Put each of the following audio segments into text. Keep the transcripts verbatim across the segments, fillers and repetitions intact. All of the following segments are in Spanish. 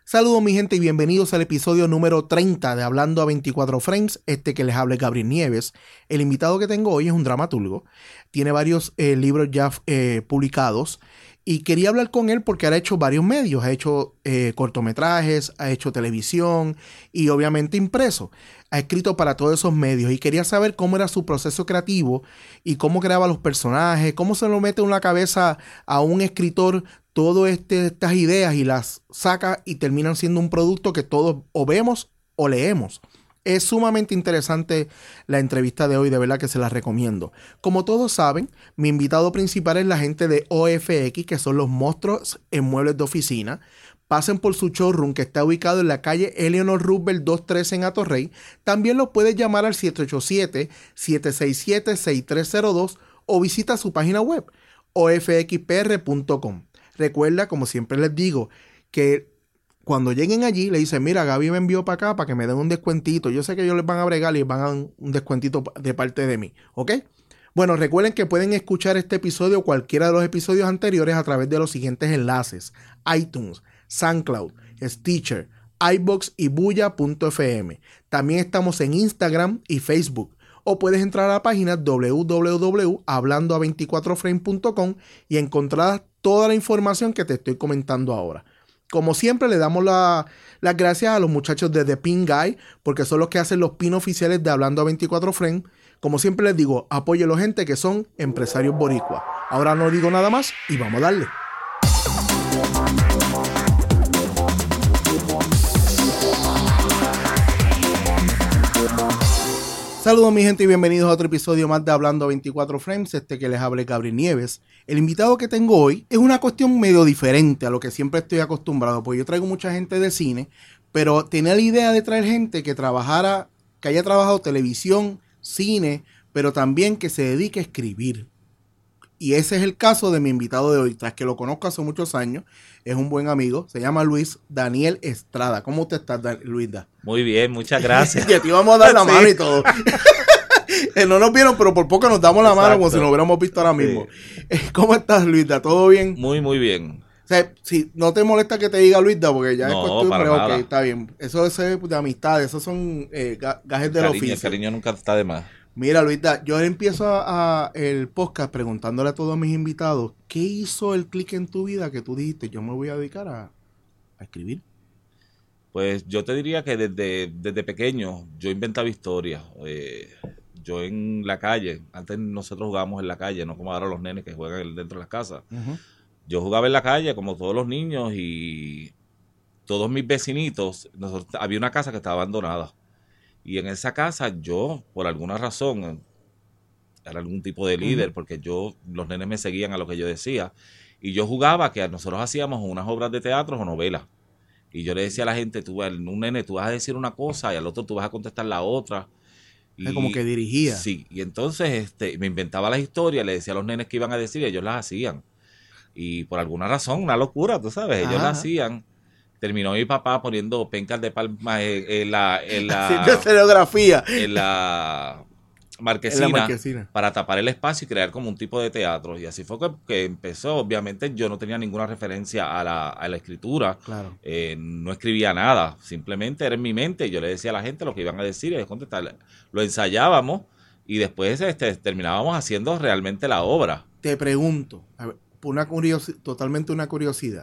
Saludos mi gente y bienvenidos al episodio número treinta de Hablando a veinticuatro Frames, este que les habla es Gabriel Nieves. El invitado que tengo hoy es un dramaturgo, tiene varios eh, libros ya eh, publicados y quería hablar con él porque ha hecho varios medios, ha hecho eh, cortometrajes, ha hecho televisión y obviamente impreso. Ha escrito para todos esos medios y quería saber cómo era su proceso creativo y cómo creaba los personajes, cómo se lo mete en la cabeza a un escritor todas este, estas ideas y las saca y terminan siendo un producto que todos o vemos o leemos. Es sumamente interesante la entrevista de hoy, de verdad que se la recomiendo. Como todos saben, mi invitado principal es la gente de O F X, que son los monstruos en muebles de oficina. Pasen por su showroom que está ubicado en la calle Eleanor Roosevelt doscientos trece en Atorrey. También los puedes llamar al siete ocho siete, siete seis siete, seis tres cero dos o visita su página web o f x p r punto com. Recuerda, como siempre les digo, que cuando lleguen allí le dicen, mira, Gaby me envió para acá para que me den un descuentito. Yo sé que ellos les van a bregar y les van a dar un descuentito de parte de mí, ¿ok? Bueno, recuerden que pueden escuchar este episodio o cualquiera de los episodios anteriores a través de los siguientes enlaces: iTunes, SoundCloud, Stitcher, iVoox y Buya punto f m. También estamos en Instagram y Facebook. O puedes entrar a la página w w w punto hablando a veinticuatro frame punto com y encontrar toda la información que te estoy comentando ahora. Como siempre, le damos la, las gracias a los muchachos de The Pin Guy, porque son los que hacen los pin oficiales de Hablando a veinticuatro Frame. Como siempre les digo, apóyenlo, gente, que son empresarios boricua. Ahora no digo nada más y vamos a darle. Saludos mi gente y bienvenidos a otro episodio más de Hablando a veinticuatro Frames, este que les habla Gabriel Nieves. El invitado que tengo hoy es una cuestión medio diferente a lo que siempre estoy acostumbrado, porque yo traigo mucha gente de cine, pero tenía la idea de traer gente que trabajara, que haya trabajado televisión, cine, pero también que se dedique a escribir. Y ese es el caso de mi invitado de hoy, tras que lo conozco hace muchos años, es un buen amigo, se llama Luis Daniel Estrada. ¿Cómo usted está, Luis? Muy bien, muchas gracias. Y a ti vamos a dar la Sí. mano y todo. No nos vieron, pero por poco nos damos la mano. Exacto. Como si nos hubiéramos visto ahora mismo. Sí. ¿Cómo estás, Luisda? ¿Todo bien? Muy, muy bien. O sea, si no te molesta que te diga Luisda, porque ya no, es costumbre, para ok, nada. está bien. Eso es de amistad, esos son eh, gajes del cariño, oficio. El cariño nunca está de más. Mira, Luisda, yo empiezo a, a el podcast preguntándole a todos mis invitados, ¿qué hizo el clic en tu vida que tú dijiste, yo me voy a dedicar a, a escribir? Pues yo te diría que desde, desde pequeño yo inventaba historias. Eh, yo en la calle, antes nosotros jugábamos en la calle, no como ahora los nenes que juegan dentro de las casas. Uh-huh. Yo jugaba en la calle como todos los niños y todos mis vecinitos, nosotros, había una casa que estaba abandonada. Y en esa casa yo, por alguna razón, era algún tipo de líder, uh-huh. porque yo, los nenes me seguían a lo que yo decía. Y yo jugaba que nosotros hacíamos unas obras de teatro o novelas. Y yo le decía a la gente, tú, un nene, tú vas a decir una cosa y al otro tú vas a contestar la otra. Y, como que dirigía. Sí, y entonces este, me inventaba las historias, le decía a los nenes que iban a decir y ellos las hacían. Y por alguna razón, una locura, tú sabes, ellos las hacían. Terminó mi papá poniendo pencas de palma en, en la en la escenografía en la marquesina, en la marquesina para tapar el espacio y crear como un tipo de teatro. Y así fue que, que empezó. Obviamente yo no tenía ninguna referencia a la, a la escritura. Claro. Eh, no escribía nada. Simplemente era en mi mente. Y yo le decía a la gente lo que iban a decir y contestar. Lo ensayábamos y después este, terminábamos haciendo realmente la obra. Te pregunto, a ver, una curiosidad, totalmente una curiosidad.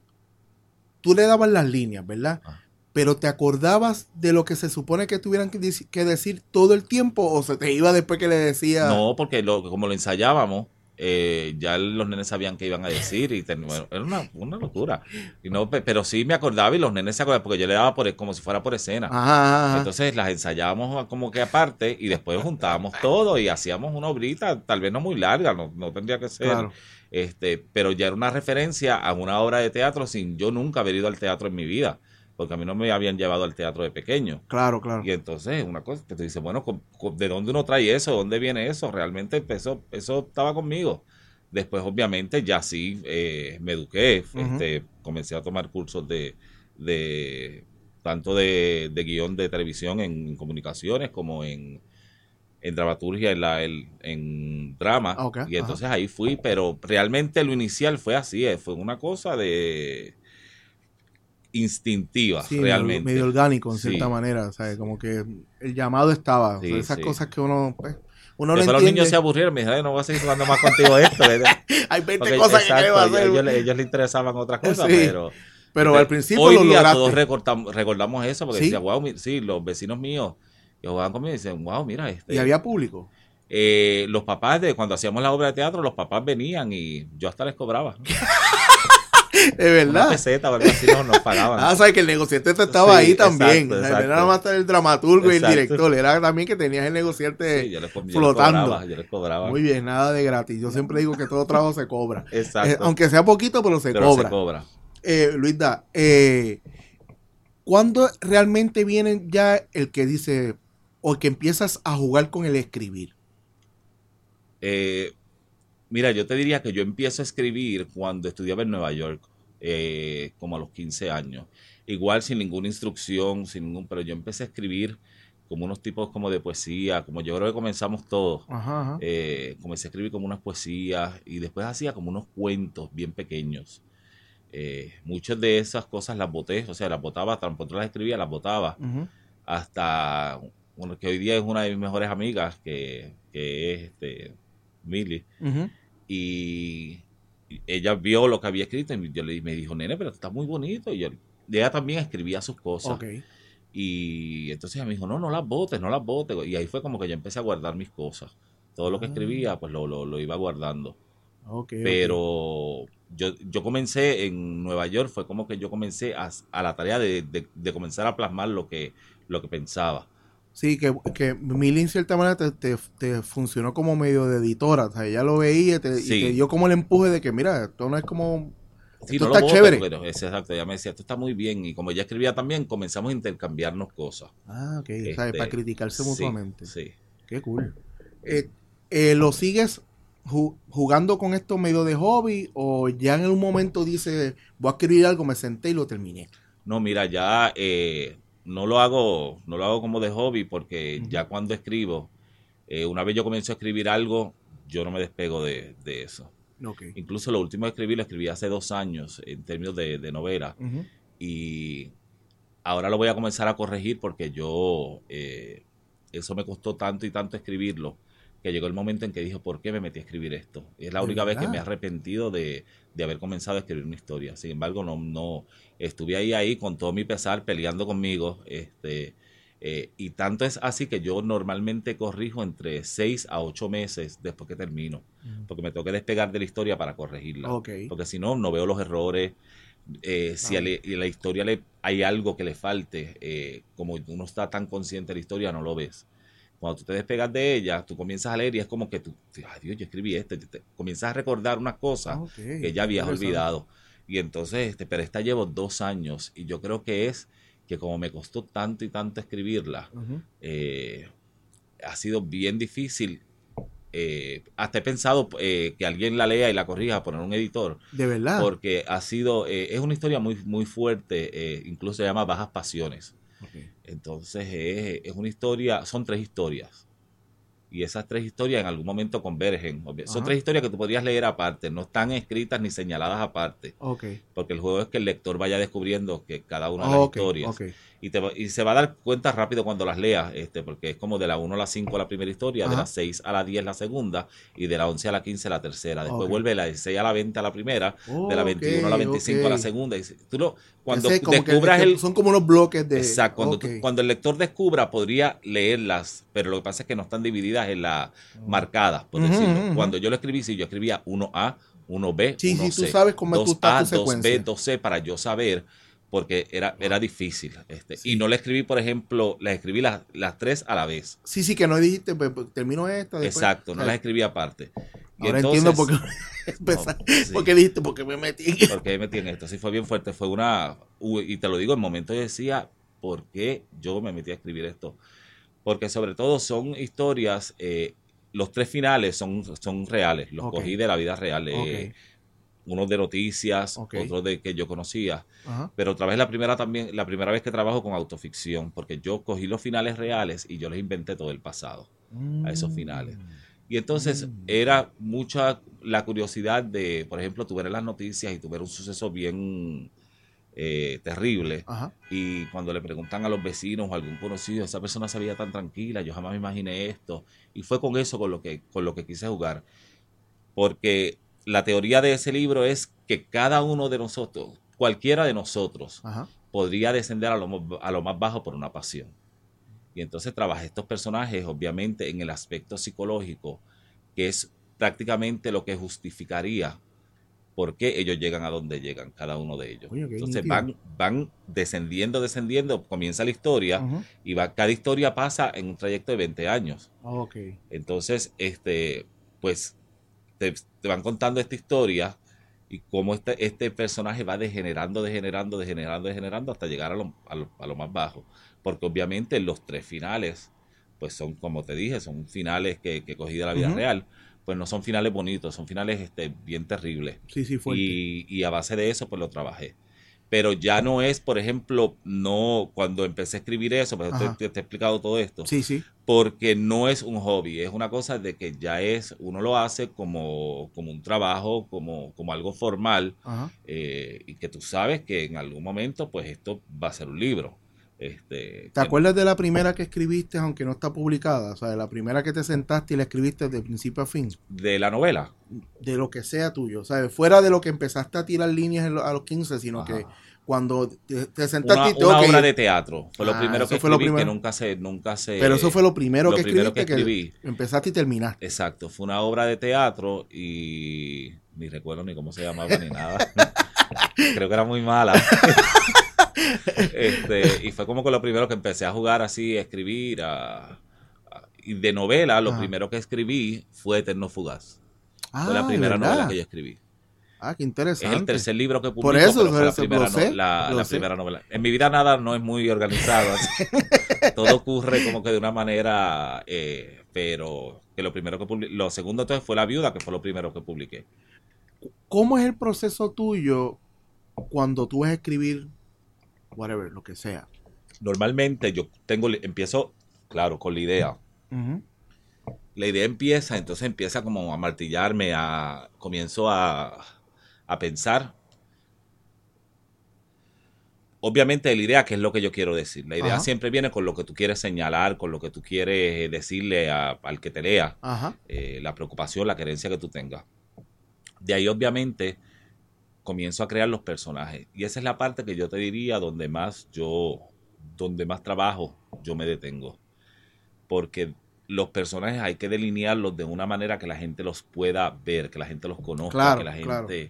Tú le dabas las líneas, ¿verdad? Ah. Pero ¿te acordabas de lo que se supone que tuvieran que, de- que decir todo el tiempo o se te iba después que le decía? No, porque lo, como lo ensayábamos, eh, ya los nenes sabían qué iban a decir y ten, bueno, era una, una locura. Y no, pero sí me acordaba y los nenes se acordaban porque yo le daba por como si fuera por escena. Ajá, ajá. Entonces las ensayábamos como que aparte y después juntábamos todo y hacíamos una obrita, tal vez no muy larga, no, no tendría que ser. Claro. Este, pero ya era una referencia a una obra de teatro sin yo nunca haber ido al teatro en mi vida, porque a mí no me habían llevado al teatro de pequeño. Claro, claro. Y entonces una cosa que te dice, bueno, ¿de dónde uno trae eso? ¿De dónde viene eso? Realmente eso, eso estaba conmigo. Después, obviamente, ya sí eh, me eduqué, uh-huh. este, comencé a tomar cursos de, de tanto de, de guión de televisión en comunicaciones como en en dramaturgia, en, la, el, en drama, okay, y entonces ajá. ahí fui, pero realmente lo inicial fue así, fue una cosa de instintiva, sí, realmente. Medio, medio orgánico, en Sí. cierta manera. O sea, como que el llamado estaba. Sí, O sea, esas sí. cosas que uno, pues, uno no Después los entiende. niños se aburrieron, me dijeron, no voy a seguir jugando más contigo esto. ¿Verdad? Hay veinte Porque, cosas que exacto, queremos ellos, hacer. ellos, le- ellos les interesaban otras cosas, Sí. pero... Pero este, al principio hoy lo día lograste. todos recordamos, recordamos eso, porque ¿Sí? decía, wow, mi- sí, los vecinos míos que jugaban conmigo dicen, wow, mira, este... Y había público. eh, los papás, de cuando hacíamos la obra de teatro, los papás venían y yo hasta les cobraba. De Una verdad. peseta o algo así nos, nos pagaban. Ah, sabes que el negociante estaba Sí, ahí también. exacto, O sea, exacto. no era nada más el dramaturgo y el Exacto. director, era también que tenías el negociante Sí, yo les, co- yo les flotando. cobraba, yo les cobraba. Muy bien, nada de gratis. Yo siempre digo que todo trabajo se cobra. Exacto. Eh, aunque sea poquito, pero se pero cobra. se cobra. Eh, Luisda, eh, ¿cuándo realmente viene ya el que dice o que empiezas a jugar con el escribir? Eh, mira, yo te diría que yo empiezo a escribir cuando estudiaba en Nueva York, eh, como a los quince años. Igual sin ninguna instrucción, sin ningún, pero yo empecé a escribir como unos tipos como de poesía, como yo creo que comenzamos todos. Ajá, ajá. Eh, comencé a escribir como unas poesías y después hacía como unos cuentos bien pequeños. Eh, muchas de esas cosas las boté, o sea, las botaba, tampoco las escribía, las botaba, Uh-huh. hasta bueno, que hoy día es una de mis mejores amigas, que, que es este, Millie, Uh-huh. y ella vio lo que había escrito y yo le, me dijo, nene, pero está muy bonito, y yo, y ella también escribía sus cosas. Okay. Y entonces ella me dijo, no, no las botes, no las botes, y ahí fue como que yo empecé a guardar mis cosas. Todo lo que Ah. escribía, pues lo, lo, lo iba guardando. Okay, Pero okay. yo, yo comencé en Nueva York, fue como que yo comencé a, a la tarea de, de, de comenzar a plasmar lo que, lo que pensaba. Sí, que, que Millie en cierta manera te, te, te funcionó como medio de editora. O sea, ella lo veía y te, Sí. y te dio como el empuje de que, mira, esto no es como... Sí, esto no está lo boto, chévere. pero es exacto, ella me decía, esto está muy bien. Y como ella escribía también, comenzamos a intercambiarnos cosas. Ah, ok. Este, O sea, para criticarse sí, mutuamente. Sí. Qué cool. Eh, eh, ¿Lo sigues ju- jugando con esto medio de hobby o ya en un momento dices, voy a escribir algo, me senté y lo terminé? No, mira, ya eh, no lo hago, no lo hago como de hobby porque Ujú. ya cuando escribo, eh, una vez yo comienzo a escribir algo, yo no me despego de, de eso. Ok. Incluso lo último que escribí lo escribí hace dos años en términos de, de novela. Ujú. Y ahora lo voy a comenzar a corregir porque yo, eh, eso me costó tanto y tanto escribirlo, que llegó el momento en que dije, ¿por qué me metí a escribir esto? Y es la ¿De única vez que verdad? me he arrepentido de, de haber comenzado a escribir una historia. Sin embargo, no, no estuve ahí, ahí con todo mi pesar, peleando conmigo. Este, eh, y tanto es así que yo normalmente corrijo entre seis a ocho meses después que termino, Ujú. porque me tengo que despegar de la historia para corregirla. Ok. Porque si no, no veo los errores. Eh, si a, Vale. le- a la historia le, hay algo que le falte, eh, como uno está tan consciente de la historia, no lo ves. Cuando tú te despegas de ella, tú comienzas a leer y es como que tú, ay Dios, yo escribí esto, y te- te- comienzas a recordar unas cosas Ok, que ya habías interesante. olvidado. Y entonces, este, pero esta llevo dos años y yo creo que es que como me costó tanto y tanto escribirla, Ujú. eh, ha sido bien difícil. Eh, hasta he pensado eh, que alguien la lea y la corrija, poner un editor, De verdad. porque ha sido, eh, es una historia muy, muy fuerte, eh, incluso se llama Bajas Pasiones. Ok. Entonces es, es una historia, son tres historias. Y esas tres historias en algún momento convergen. Son Ajá. tres historias que tú podrías leer aparte, no están escritas ni señaladas aparte. Ok. Porque el juego es que el lector vaya descubriendo que cada una de las Ok, historias. ok. Y, te, va- y se va a dar cuenta rápido cuando las leas, este, porque es como de la uno a la cinco la primera historia, Ajá. de la seis a la diez la segunda, y de la once a la quince la tercera. Después Ok. vuelve la seis a la veinte a la primera, de la Ok, veintiuno a la veinticinco a la ok. segunda. Y si- tú lo, cuando Ese como que- descubras que el... son como unos bloques de... Exacto, cuando, ok. tú- cuando el lector descubra podría leerlas, pero lo que pasa es que no están divididas en la marcadas, por Ujú, decirlo. ujú. Cuando yo lo escribí, sí, yo escribía uno A, uno B, Sí, uno sí, C, tú sabes cómo tú estás dos A, tu dos B, secuencia. dos C, para yo saber, porque era, era difícil. Este, Sí. Y no le escribí, por ejemplo, las escribí las, las tres a la vez. Sí, sí, que no dijiste, pues, pues, termino esta. Después. Exacto, no O sea, las escribí aparte. Y ahora entonces- entiendo por qué empezar- No, sí. por qué dijiste, porque me metí. Porque me metí en esto, sí fue bien fuerte, fue una, u- y te lo digo, en momentos yo decía, ¿por qué yo me metí a escribir esto? Porque sobre todo son historias, eh, los tres finales son, son reales, los Ok. cogí de la vida real, eh, Ok. unos de noticias, Ok. otros de que yo conocía, Ajá. pero otra vez la primera también, la primera vez que trabajo con autoficción, porque yo cogí los finales reales y yo les inventé todo el pasado a esos finales. Y entonces Mm. era mucha la curiosidad de, por ejemplo, tú ver en las noticias y tú ver un suceso bien eh, terrible. Ajá. Y cuando le preguntan a los vecinos o a algún conocido, esa persona se veía tan tranquila, yo jamás me imaginé esto. Y fue con eso con lo que, con lo que quise jugar. Porque la teoría de ese libro es que cada uno de nosotros, cualquiera de nosotros, Ajá. podría descender a lo, a lo más bajo por una pasión. Y entonces trabajé estos personajes, obviamente, en el aspecto psicológico, que es prácticamente lo que justificaría por qué ellos llegan a donde llegan, cada uno de ellos. Coño, qué Entonces nítido. van, van descendiendo, descendiendo, comienza la historia, Ujú. y va, cada historia pasa en un trayecto de veinte años. Ok. Entonces, este, pues, te, te van contando esta historia y cómo este, este personaje va degenerando, degenerando, degenerando, degenerando hasta llegar a lo, a lo, a lo más bajo. Porque obviamente los tres finales, pues son, como te dije, son finales que, que cogí de la vida Ujú. real. Pues no son finales bonitos, son finales este, bien terribles. Sí, sí, fuerte. Y, y a base de eso, pues lo trabajé. Pero ya no es, por ejemplo, no cuando empecé a escribir eso, pues te, Ajá. te- te he explicado todo esto, Sí, sí. porque no es un hobby, es una cosa de que ya es, uno lo hace como, como un trabajo, como, como algo formal, Ajá. eh, y que tú sabes que en algún momento, pues esto va a ser un libro. Este, ¿Te que- acuerdas de la primera que escribiste, aunque no está publicada? O sea, de la primera que te sentaste y la escribiste de principio a fin. de la novela. De lo que sea tuyo. O sea, fuera de lo que empezaste a tirar líneas en lo- a los quince, sino Ajá. que cuando te, te sentaste Una, y te, una ok, obra de teatro. Fue lo Ah, primero eso que fue lo escribí, que primero. nunca se, nunca se. Pero eso fue lo primero lo que primero escribiste, que que, escribí. empezaste y terminaste. Exacto, fue una obra de teatro y ni recuerdo ni cómo se llamaba ni nada. Creo que era muy mala. este, y fue como que lo primero que empecé a jugar así, a escribir. A, a- y de novela, lo Ajá. primero que escribí fue Eterno Fugaz. Fue la Ah, ¿de primera novela verdad? que yo escribí. Ah, qué Es interesante. el tercer libro que publico, Por eso, pero fue la eso, primera, lo sé, no- la, lo la sé. primera novela. En mi vida nada no es muy organizado, así. Todo ocurre como que de una manera, eh, pero que lo primero que publiqué, lo segundo entonces fue La Viuda, que fue lo primero que publiqué. ¿Cómo es el proceso tuyo cuando tú vas a escribir, whatever, lo que sea? Normalmente yo tengo, empiezo, claro, con la idea. Ujú. La idea empieza, entonces empieza como a martillarme, a, comienzo a, a pensar. Obviamente la idea, ¿qué es lo que yo quiero decir? La idea Ajá. siempre viene con lo que tú quieres señalar, con lo que tú quieres eh, decirle a- al que te lea, Ajá. eh, la preocupación, la querencia que tú tengas. De ahí obviamente comienzo a crear los personajes. Y esa es la parte que yo te diría donde más yo, donde más trabajo yo me detengo. Porque los personajes hay que delinearlos de una manera que la gente los pueda ver, que la gente los conozca, Claro, que la claro. gente...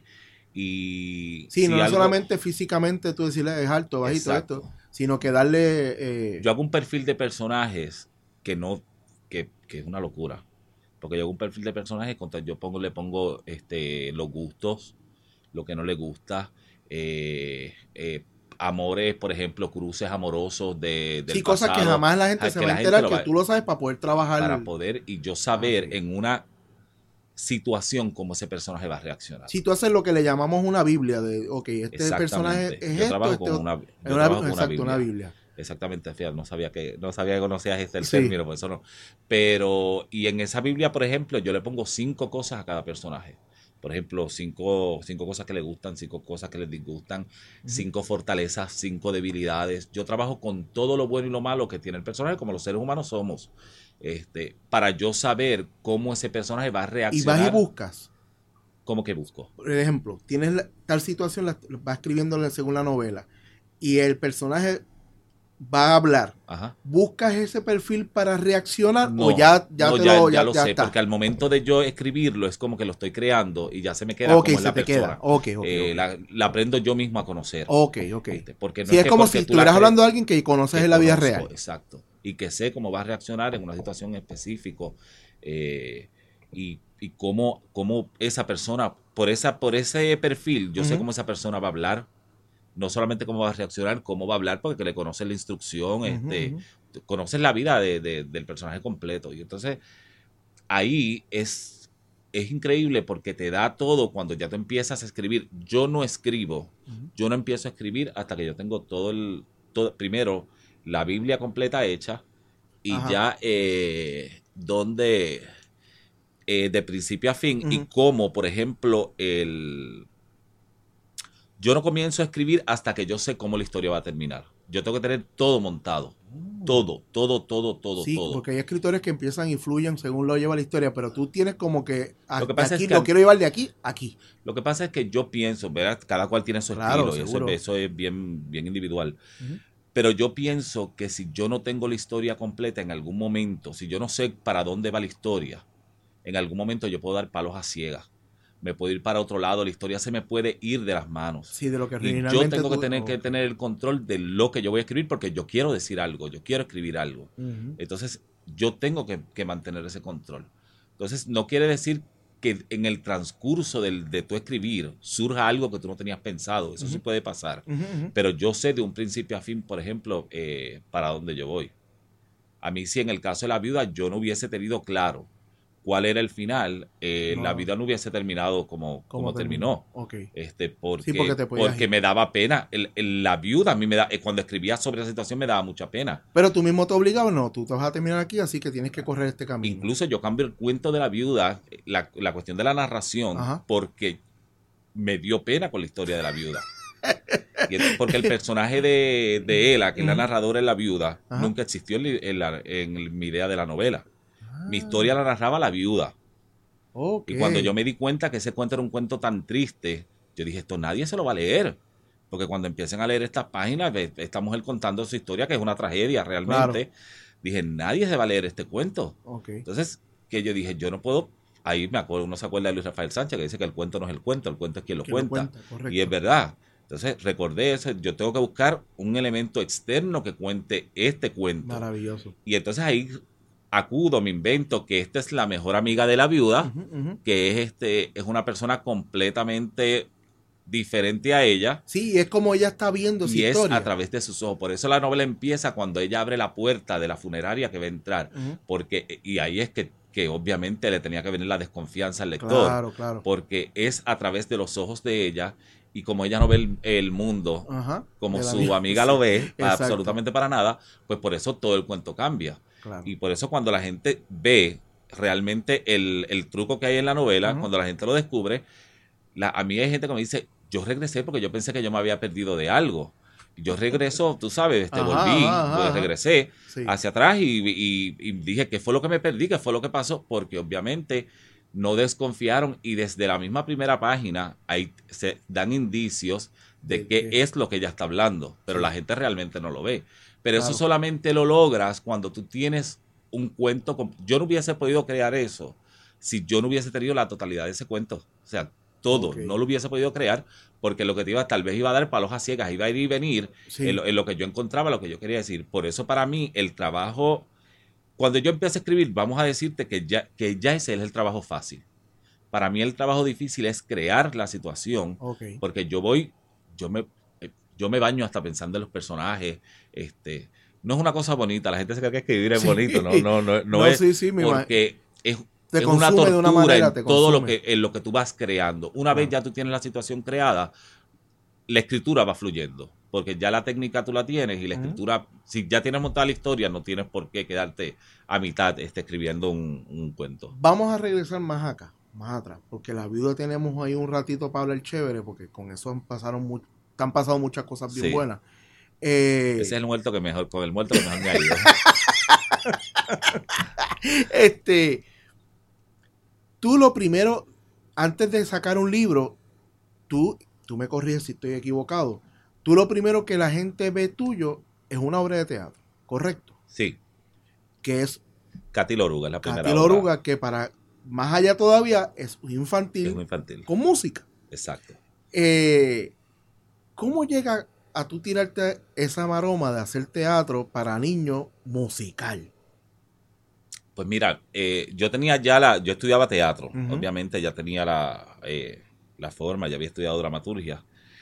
Y Sí, si no es algo- solamente físicamente tú decirle es alto, bajito, Exacto. esto, sino que darle... eh, Yo hago un perfil de personajes que no, que, que es una locura. Porque yo hago un perfil de personajes, contra, yo pongo, le pongo este, los gustos, lo que no le gusta, eh, eh, amores, por ejemplo, cruces amorosos de, del sí, cosas que pasado, jamás la gente a se que va a la gente enterar, lo que va- tú lo sabes para poder trabajar. para poder y yo saber Ah, ok. en una situación cómo ese personaje va a reaccionar. Si tú haces lo que le llamamos una Biblia, de, ok, este personaje Exactamente. es Yo esto, trabajo este con otro- una, es yo una, trabajo con una exacto, una Biblia. Biblia. Exactamente, fíjate, no sabía que no sabía que conocías este el Sí. término, por eso no. Pero y en esa Biblia, por ejemplo, yo le pongo cinco cosas a cada personaje. Por ejemplo, cinco, cinco cosas que le gustan, cinco cosas que les disgustan, Ujú. cinco fortalezas, cinco debilidades. Yo trabajo con todo lo bueno y lo malo que tiene el personaje, como los seres humanos somos, este, para yo saber cómo ese personaje va a Y reaccionar. vas y buscas. ¿Cómo que busco? Por ejemplo, tienes la- tal situación, la, vas escribiéndola según la novela, y el personaje va a hablar. Ajá. ¿Buscas ese perfil para reaccionar No, o ya, ya no, te ya, lo ya ya, lo ya sé, está? porque al momento de yo escribirlo es como que lo estoy creando y ya se me queda Ok, como es se la te persona. queda. Ok, ok, Eh, ok. La, la aprendo yo mismo a conocer. Ok, ok. Este, porque no Sí, es que como porque si tú la estuvieras cre- hablando de alguien que conoces que en la vida conozco, real. Exacto. Y que sé cómo va a reaccionar en una situación específica eh, y, y cómo, cómo esa persona, por, esa, por ese perfil, yo sé Ujú. cómo esa persona va a hablar. No solamente cómo va a reaccionar, cómo va a hablar, porque le conoces la instrucción, Ujú, este, ujú. conoces la vida de, de, del personaje completo. Y entonces ahí es, es increíble porque te da todo cuando ya tú empiezas a escribir. Yo no escribo, Ujú. yo no empiezo a escribir hasta que yo tengo todo el, todo, primero, la Biblia completa hecha y Ajá. ya eh, donde, eh, de principio a fin, y Ujú. cómo, por ejemplo, el, yo no comienzo a escribir hasta que yo sé cómo la historia va a terminar. Yo tengo que tener todo montado. Todo, todo, todo, todo, sí, todo. Porque hay escritores que empiezan y fluyen según lo lleva la historia, pero tú tienes como que hasta Lo que pasa aquí es que lo al- quiero llevar de aquí a aquí. Lo que pasa es que yo pienso, ¿verdad? Cada cual tiene su Claro, estilo y eso, seguro. es- eso es bien, bien individual. Ujú. Pero yo pienso que si yo no tengo la historia completa en algún momento, si yo no sé para dónde va la historia, en algún momento yo puedo dar palos a ciegas. Me puedo ir para otro lado, la historia se me puede ir de las manos. Sí, de lo que Y yo originalmente tengo que tú- tener que ok. tener el control de lo que yo voy a escribir porque yo quiero decir algo, yo quiero escribir algo. Ujú. Entonces, yo tengo que, que mantener ese control. Entonces, no quiere decir que en el transcurso del, de tu escribir surja algo que tú no tenías pensado. Eso sí Ujú. puede pasar. Ujú, ujú. Pero yo sé de un principio a fin, por ejemplo, eh, para dónde yo voy. A mí, si en el caso de la viuda yo no hubiese tenido claro cuál era el final, eh, No. la vida no hubiese terminado como, como terminó. Ok. Este, porque, Sí, porque te podías porque ir. me daba pena. El, el- la viuda, a mí me da, eh, cuando escribía sobre esa situación me daba mucha pena. Pero tú mismo te obligabas, no, tú te vas a terminar aquí, así que tienes que correr este camino. Incluso yo cambio el cuento de la viuda, la, la cuestión de la narración, Ajá. porque me dio pena con la historia de la viuda. Y es porque el personaje de, de Ela, que es la Ujú. narradora en la viuda, Ajá. nunca existió en, li- en la- en mi idea de la novela. Ah, Mi historia la narraba la viuda. ok. Y cuando yo me di cuenta que ese cuento era un cuento tan triste, yo dije, esto nadie se lo va a leer. Porque cuando empiecen a leer estas páginas, ve esta mujer contando su historia, que es una tragedia realmente, dije, nadie se va a leer este cuento. Ok. Entonces, que yo dije, yo no puedo, ahí me acuerdo, uno se acuerda de Luis Rafael Sánchez, que dice que el cuento no es el cuento, el cuento es quien lo Que lo cuenta. cuenta, correcto. Y es verdad. Entonces, recordé eso, yo tengo que buscar un elemento externo que cuente este cuento. Maravilloso. Y entonces ahí acudo, me invento que esta es la mejor amiga de la viuda, Ujú, ujú. que es este es una persona completamente diferente a ella Sí, es como ella está viendo esa y es historia. a través de sus ojos. Por eso la novela empieza cuando ella abre la puerta de la funeraria que va a entrar, Ujú. porque y ahí es que, que obviamente le tenía que venir la desconfianza al lector, Claro, claro. porque es a través de los ojos de ella y como ella no ve el, el mundo Ajá. como De la su misma- amiga sí, lo ve, exacto. absolutamente para nada, pues por eso todo el cuento cambia. Claro. Y por eso cuando la gente ve realmente el, el truco que hay en la novela, Ujú. cuando la gente lo descubre, la, a mí hay gente que me dice, yo regresé porque yo pensé que yo me había perdido de algo. Yo regreso, tú sabes, este, Ajá, volví, ajá, ajá, pues, ajá. regresé Sí. hacia atrás y, y- y dije, ¿qué fue lo que me perdí? ¿Qué fue lo que pasó? Porque obviamente no desconfiaron y desde la misma primera página ahí se dan indicios de De qué que- es lo que ella está hablando, pero Sí. la gente realmente no lo ve. Pero Claro. eso solamente lo logras cuando tú tienes un cuento. con- Yo no hubiese podido crear eso si yo no hubiese tenido la totalidad de ese cuento. O sea, todo. Ok. No lo hubiese podido crear porque lo que te iba, tal vez iba a dar palos a ciegas, iba a ir y venir Sí. en, lo, en lo que yo encontraba, lo que yo quería decir. Por eso para mí el trabajo, cuando yo empiezo a escribir, vamos a decirte que ya, que ya ese es el trabajo fácil. Para mí el trabajo difícil es crear la situación, Ok. porque yo voy, yo me, eh, yo me baño hasta pensando en los personajes. Este, no es una cosa bonita, la gente se cree que escribir es Sí. bonito, no, no, no, no, No, es sí, sí, me ima- porque es, Te es una consume de tortura una manera, en te todo lo consume. que, en lo que tú vas creando. Una vez Claro. ya tú tienes la situación creada, la escritura va fluyendo, porque ya la técnica tú la tienes y la Ujú. escritura, si ya tienes montada la historia, no tienes por qué quedarte a mitad este, escribiendo un, un cuento. Vamos a regresar más acá, más atrás, porque la viuda tenemos ahí un ratito para hablar chévere, porque con eso han, pasaron mu- han pasado muchas cosas bien Sí. buenas. Eh, Ese es el muerto que mejor, con el muerto que mejor me ha ido. este, tú lo primero, antes de sacar un libro, tú, tú me corriges si estoy equivocado, tú lo primero que la gente ve tuyo es una obra de teatro, ¿correcto? Sí, Que es Katy Loruga es la primera Katy obra. Loruga, que para más allá todavía es un infantil Es muy infantil. con música. Exacto. Eh, ¿Cómo llega a tú tirarte esa maroma de hacer teatro para niños musical? Pues mira, eh, yo tenía ya la, yo estudiaba teatro, Ujú. obviamente ya tenía la, eh, la forma, ya había estudiado dramaturgia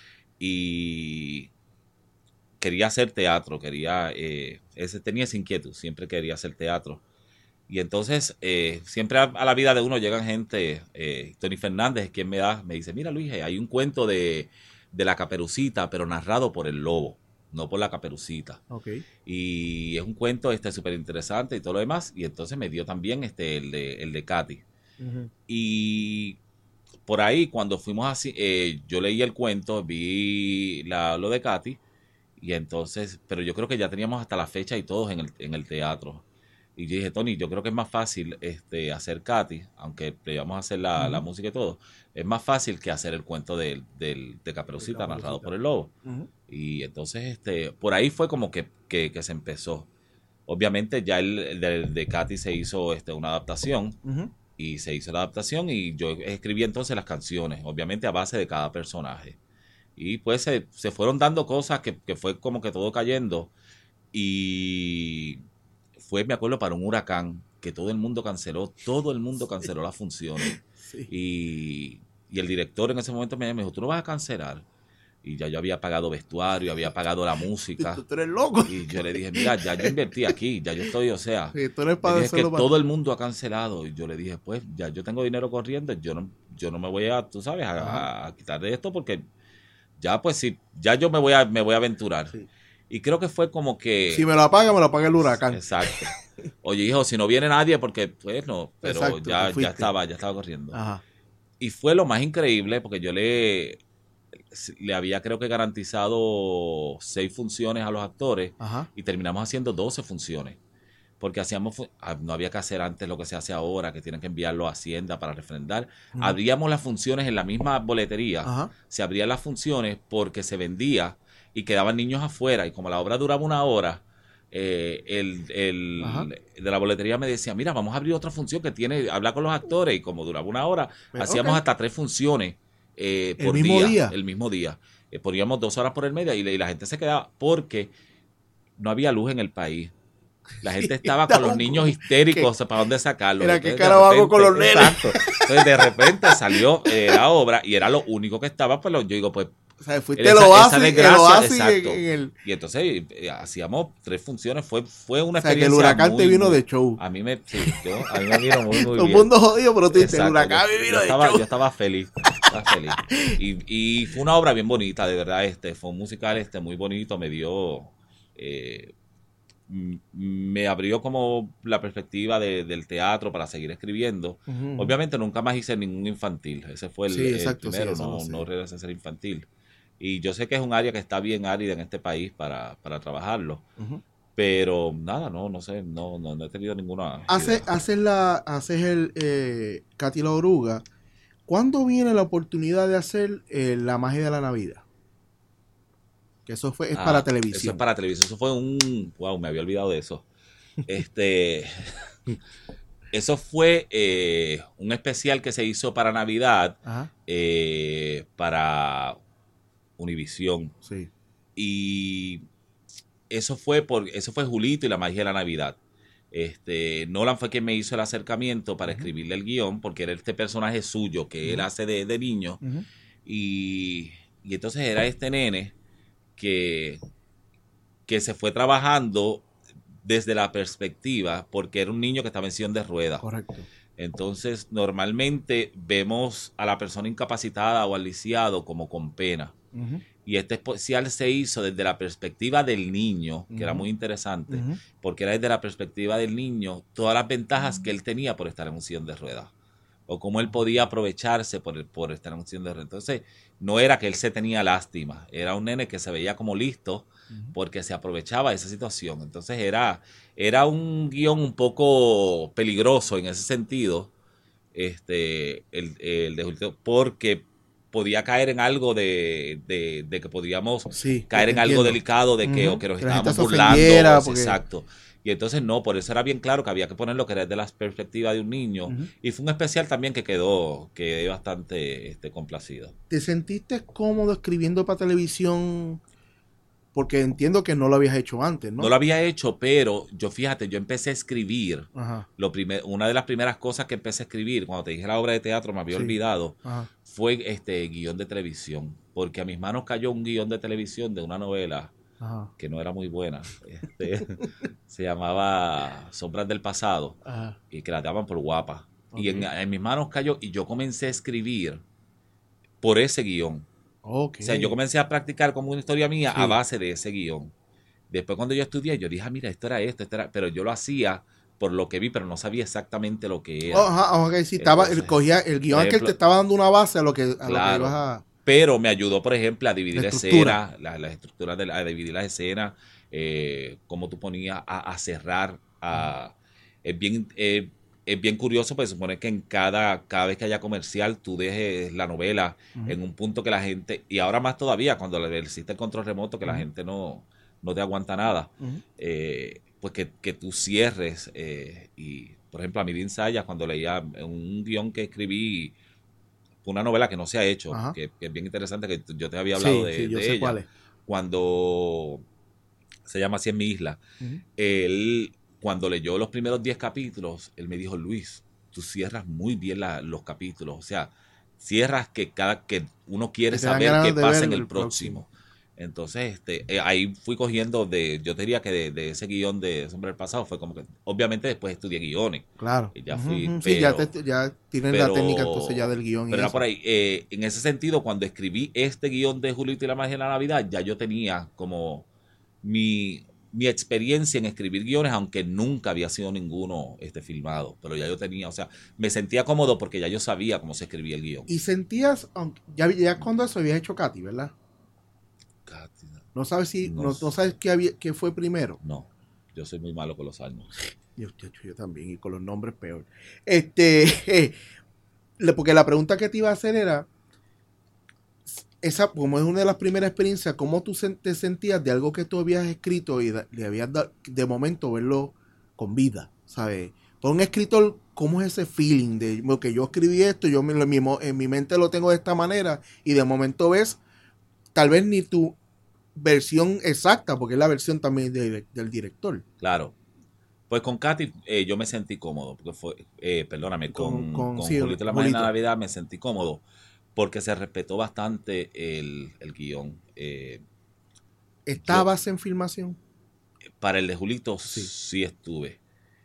y quería hacer teatro, quería, eh, ese, tenía esa inquietud, siempre quería hacer teatro. Y entonces, eh, siempre a, a la vida de uno llegan gente, eh, Tony Fernández, quien me da, me dice, mira Luis, hay un cuento de, de la Caperucita, pero narrado por el lobo, no por la Caperucita. Ok. Y es un cuento este súper interesante y todo lo demás. Y entonces me dio también este el de, el de Katy. Ujú. Y por ahí, cuando fuimos así, eh, yo leí el cuento, vi la, lo de Katy, y entonces, pero yo creo que ya teníamos hasta la fecha y todos en el, en el teatro. Y yo dije, Tony, yo creo que es más fácil este, hacer Katy, aunque le íbamos a hacer la, uh-huh. la música y todo, es más fácil que hacer el cuento de, de, de Caperucita, narrado por el lobo. Uh-huh. Y entonces, este, por ahí fue como que, que, que se empezó. Obviamente ya el, el de, de Katy se hizo este, una adaptación, uh-huh. y se hizo la adaptación y yo escribí entonces las canciones, obviamente a base de cada personaje. Y pues se, se fueron dando cosas que, que fue como que todo cayendo. Y fue, me acuerdo, para un huracán que todo el mundo canceló, todo el mundo canceló sí. las funciones. Sí. Y, y el director en ese momento me dijo, ¿tú no vas a cancelar? Y ya yo había pagado vestuario, había pagado la música. Tú eres loco. Y yo le dije, mira, ya yo invertí aquí, ya yo estoy, o sea, sí, tú eres para dije que para... todo el mundo ha cancelado. Y yo le dije, pues, ya yo tengo dinero corriendo, yo no, yo no me voy a, tú sabes, a, a quitar de esto porque ya, pues, sí, ya yo me voy a, me voy a aventurar. Sí. Y creo que fue como que... Si me lo apaga, me lo apaga el huracán. Exacto. Oye, hijo, si no viene nadie, porque, pues, no, pero exacto, ya, ya estaba, ya estaba corriendo. Ajá. Y fue lo más increíble porque yo le... le había creo que garantizado seis funciones a los actores. Ajá. Y terminamos haciendo doce funciones. Porque hacíamos, no había que hacer antes lo que se hace ahora, que tienen que enviarlo a Hacienda para refrendar. Uh-huh. Abríamos las funciones en la misma boletería. Ajá. Se abrían las funciones porque se vendía y quedaban niños afuera. Y como la obra duraba una hora, eh, el, el de la boletería me decía, mira, vamos a abrir otra función que tiene, habla con los actores. Y como duraba una hora, pero hacíamos okay. hasta tres funciones. Eh, por el mismo día, día. El mismo día. Eh, poníamos dos horas por el medio y, y la gente se quedaba porque no había luz en el país. La gente sí, estaba con los niños histéricos, ¿para dónde sacarlos? Era que carajo hago con los nenes. Exacto. Entonces de repente salió eh, la obra y era lo único que estaba, pues yo digo, pues... O sea, fuiste lo hace, lo hace exacto. En el... Y entonces eh, hacíamos tres funciones, fue, fue una o sea, experiencia que el huracán muy, te vino de show. A mí me, sí, yo, a mí me vino muy, muy bien. Todo el mundo jodido, pero tú dices, el huracán me vino de estaba, show. Yo estaba feliz, estaba feliz. Y, y fue una obra bien bonita, de verdad, este, fue un musical este, muy bonito, me dio... Eh, me abrió como la perspectiva de, del teatro para seguir escribiendo. Uh-huh. Obviamente nunca más hice ningún infantil. Ese fue el, sí, exacto, el primero, sí, no, no, no regresé a ser infantil. Y yo sé que es un área que está bien árida en este país para, para trabajarlo. Uh-huh. Pero nada, no, no sé, no, no, no he tenido ninguna Hace, haces la, haces el eh, Katy la Oruga. ¿Cuándo viene la oportunidad de hacer eh, La Magia de la Navidad? Que eso fue, es ah, para televisión. Eso es para televisión. Eso fue un... Wow, me había olvidado de eso. Este... eso fue eh, un especial que se hizo para Navidad, eh, para Univisión. Sí. Y eso fue por eso fue Julito y La Magia de la Navidad. Este, Nolan fue quien me hizo el acercamiento para uh-huh. escribirle el guión, porque era este personaje suyo que uh-huh. él hace de, de niño. Uh-huh. Y, y entonces era este nene que, que se fue trabajando desde la perspectiva, porque era un niño que estaba en sillón de ruedas. Correcto. Entonces, normalmente vemos a la persona incapacitada o al lisiado como con pena. Uh-huh. Y este especial se hizo desde la perspectiva del niño, que uh-huh. era muy interesante, uh-huh. porque era desde la perspectiva del niño todas las ventajas uh-huh. que él tenía por estar en un sillón de ruedas, o cómo él podía aprovecharse por, el, por estar en un sillón de ruedas. Entonces, no era que él se tenía lástima, era un nene que se veía como listo, uh-huh. porque se aprovechaba de esa situación. Entonces, era, era un guión un poco peligroso en ese sentido, este, el, el de Julito, porque podía caer en algo de, de, de que podíamos sí, caer en entiendo. algo delicado de que, uh-huh. o que nos que estábamos burlando. Porque... Exacto. Y entonces no, por eso era bien claro que había que poner lo que era de la perspectiva de un niño. Uh-huh. Y fue un especial también que quedó, quedé bastante este, complacido. ¿Te sentiste cómodo escribiendo para televisión? Porque entiendo que no lo habías hecho antes, ¿no? No lo había hecho, pero yo fíjate, yo empecé a escribir. Ajá. Lo primer, una de las primeras cosas que empecé a escribir, cuando te dije la obra de teatro, me había sí. olvidado, Ajá. fue este guión de televisión. Porque a mis manos cayó un guión de televisión de una novela Ajá. que no era muy buena. Este, se llamaba Sombras del Pasado, Ajá. y que la daban por guapa. Okay. Y en, en mis manos cayó y yo comencé a escribir por ese guión. Okay. O sea, yo comencé a practicar como una historia mía sí. a base de ese guión. Después cuando yo estudié, yo dije, ah, mira, esto era esto, esto era... Pero yo lo hacía por lo que vi, pero no sabía exactamente lo que era. Oh, ajá, ok, sí, estaba, Entonces, él cogía el guión por que él ejemplo, te estaba dando una base a lo que, a lo que claro, ibas a... pero me ayudó, por ejemplo, a dividir La estructura. escenas, la- las estructuras, de la- a dividir las escenas, eh, cómo tú ponías a, a cerrar. A, es, bien, eh, es bien curioso, pues se supone que en cada, cada vez que haya comercial, tú dejes la novela Ujú. en un punto que la gente, y ahora más todavía, cuando le existe el control remoto, que la Ujú. gente no, no te aguanta nada, Ujú. eh, pues que, que tú cierres. Eh, y, por ejemplo, a mí de ensayas, cuando leía un guión que escribí, una novela que no se ha hecho, Ajá. que, que es bien interesante, que yo te había hablado Sí, de, sí, yo de sé cuál ella, es. cuando se llama Así en mi isla. Ujú. Él, cuando leyó los primeros diez capítulos, él me dijo, Luis, tú cierras muy bien la- los capítulos, o sea, cierras que cada que uno quiere Que te dan saber qué ganas de pasa ver en el el próximo. próximo. Entonces, este, eh, ahí fui cogiendo de, yo te diría que de, de ese guión de Sombra del Pasado fue como que, obviamente después estudié guiones, Claro. y ya Ujú, fui, ujú. Sí, ya, pero, te, ya tienen la técnica entonces ya pero, del guión y pero era por eso. ahí. Eh, en ese sentido, cuando escribí este guión de Julito y la magia de la Navidad, ya yo tenía como mi, mi experiencia en escribir guiones, aunque nunca había sido ninguno este, filmado, pero ya yo tenía, o sea, me sentía cómodo porque ya yo sabía cómo se escribía el guión. Y sentías, aunque, ya, ya cuando eso habías hecho Katy, ¿verdad? Katy, No sabes si, no, no, no sabes qué, había, qué fue primero. no, yo soy muy malo con los años. Yo, yo, yo también, y con los nombres peor. Este, le- porque la pregunta que te iba a hacer era, esa, como es una de las primeras experiencias, ¿cómo tú sen- te sentías de algo que tú habías escrito y da- le habías dado, de momento verlo con vida, ¿sabes? Por un escritor, ¿cómo es ese feeling de que yo escribí esto, yo me lo- en mi, mo- en mi mente lo tengo de esta manera y de momento ves, tal vez ni tu versión exacta, porque es la versión también de- del director. Claro. Pues con Katy eh, yo me sentí cómodo, porque fue, eh, perdóname, Con, con, con con sí, Julito y la magia de la Julito. Navidad me sentí cómodo, porque se respetó bastante el, el guión. Eh, yo, ¿Estabas en filmación? para el de Julito Sí. sí estuve.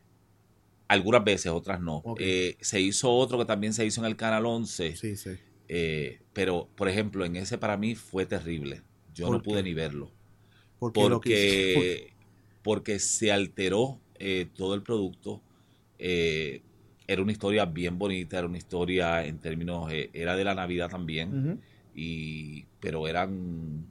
Algunas veces, otras no. Ok. Eh, se hizo otro que también se hizo en el Canal once, Sí, sí. eh, pero, por ejemplo, en ese para mí fue terrible. Yo ¿Por no pude qué? ni verlo. Porque lo que hice. Porque, Porque, porque se alteró eh, todo el producto. Eh, era una historia bien bonita, era una historia en términos, eh, era de la Navidad también, uh-huh. y, pero eran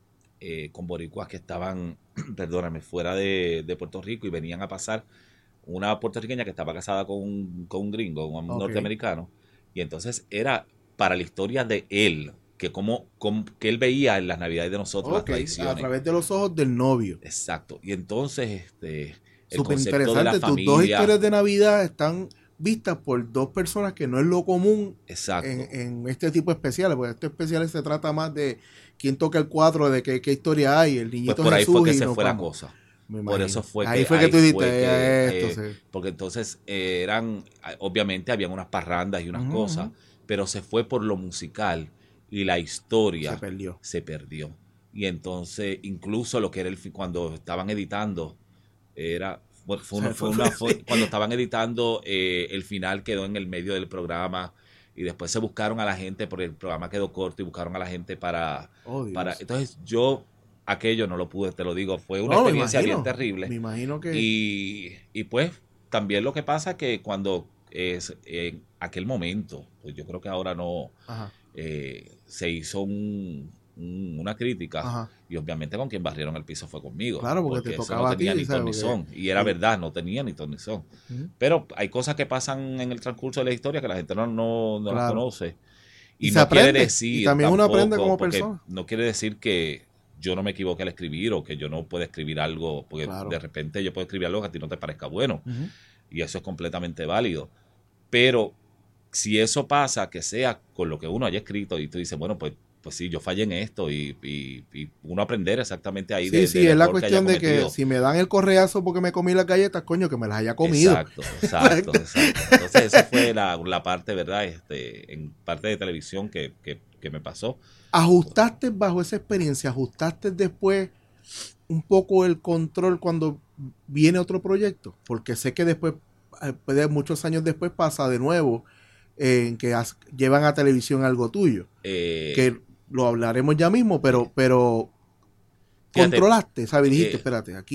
eh, con boricuas que estaban, perdóname, fuera de, de Puerto Rico y venían a pasar una puertorriqueña que estaba casada con un, con un gringo, un Ok. norteamericano, y entonces era para la historia de él, que como, como que él veía en las navidades de nosotros las Ok, a tradiciones. través de los ojos del novio. Exacto. Y entonces, este, el Súper concepto de la interesante. Tus dos familia. historias de Navidad están vistas por dos personas que no es lo común Exacto. en, en este tipo de especiales, porque estos especiales se trata más de quién toca el cuatro, de qué, qué historia hay, el Pues niñito por ahí Jesús fue que y se nos fue la vamos. cosa. Me Por imagino. eso fue ahí que fue que ahí tú dijiste fue que, esto, eh, sí. porque entonces eh, eran, eh, obviamente habían unas parrandas y unas Ujú, cosas, ujú. pero se fue por lo musical y la Se historia perdió. se perdió. Y entonces incluso lo que era el fi- cuando estaban editando era fue, fue una, Se fue fue, una- fue, fue- sí. cuando estaban editando eh, el final quedó en el medio del programa y después se buscaron a la gente porque el programa quedó corto y buscaron a la gente para Oh, Dios. para entonces yo aquello no lo pude, te lo digo, fue una No, me experiencia bien imagino. terrible. Me imagino que. Y, y pues también lo que pasa es que cuando es en aquel momento, pues yo creo que ahora no, Ajá. eh, se hizo un, un- una crítica Ajá. y obviamente con quien barrieron el piso fue conmigo, Claro, porque porque te eso no tocaba a tenía ti, ni ¿sabes? ton ni Porque, son. Y era y- verdad, no tenía ni ton ni son. Ujú. Pero hay cosas que pasan en el transcurso de la historia que la gente no, no, no las Claro. conoce. Y Y se no quiere aprende. Y decir también uno aprende tampoco, como porque persona. no quiere decir que yo no me equivoque al escribir o que yo no pueda escribir algo, porque Claro. de repente yo puedo escribir algo que a ti no te parezca bueno. Ujú. Y eso es completamente válido. Pero si eso pasa, que sea con lo que uno haya escrito y tú dices, bueno, pues, pues sí, yo fallé en esto y, y, y uno aprender exactamente ahí Sí, de, sí, del es la error que haya cuestión de que cometido. si me dan el correazo porque me comí las galletas, coño, que me las haya comido. Exacto, exacto, exacto. Entonces esa fue la, la parte, ¿verdad? Este, en parte de televisión que, que, que me pasó. ¿Ajustaste bajo esa experiencia? ¿Ajustaste después un poco el control cuando viene otro proyecto? Porque sé que después, después de muchos años después, pasa de nuevo eh, en que has, llevan a televisión algo tuyo. Eh, que lo hablaremos ya mismo, pero, eh, pero fíjate, controlaste, ¿sabes? Dijiste, eh, espérate, aquí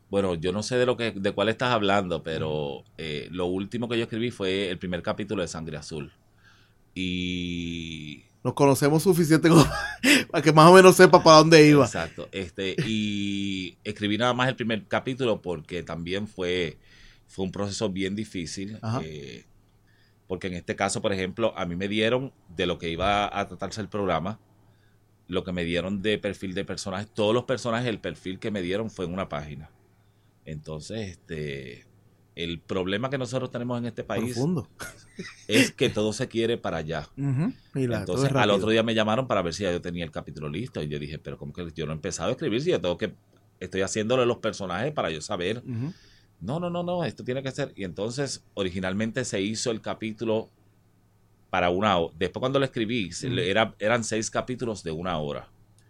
Bueno, yo no sé de lo que de cuál estás hablando, pero eh, lo último que yo escribí fue el primer capítulo de Sangre Azul. Y Nos conocemos suficiente como para que más o menos sepa para dónde iba. exacto, este y escribí nada más el primer capítulo porque también fue fue un proceso bien difícil, eh, porque en este caso, por ejemplo, a mí me dieron de lo que iba a tratarse el programa, lo que me dieron de perfil de personajes, todos los personajes, el perfil que me dieron fue en una página. Entonces, este, el problema que nosotros tenemos en este país Profundo. es que todo se quiere para allá. Uh-huh. Mira, entonces, al otro día me llamaron para ver si ya yo tenía el capítulo listo. Y yo dije, pero ¿cómo que yo no he empezado a escribir? Si yo tengo que, estoy haciéndole los personajes para yo saber. Uh-huh. No, no, no, no, esto tiene que ser. Y entonces, originalmente se hizo el capítulo para una hora. Después cuando lo escribí, uh-huh. era, eran seis capítulos de una hora.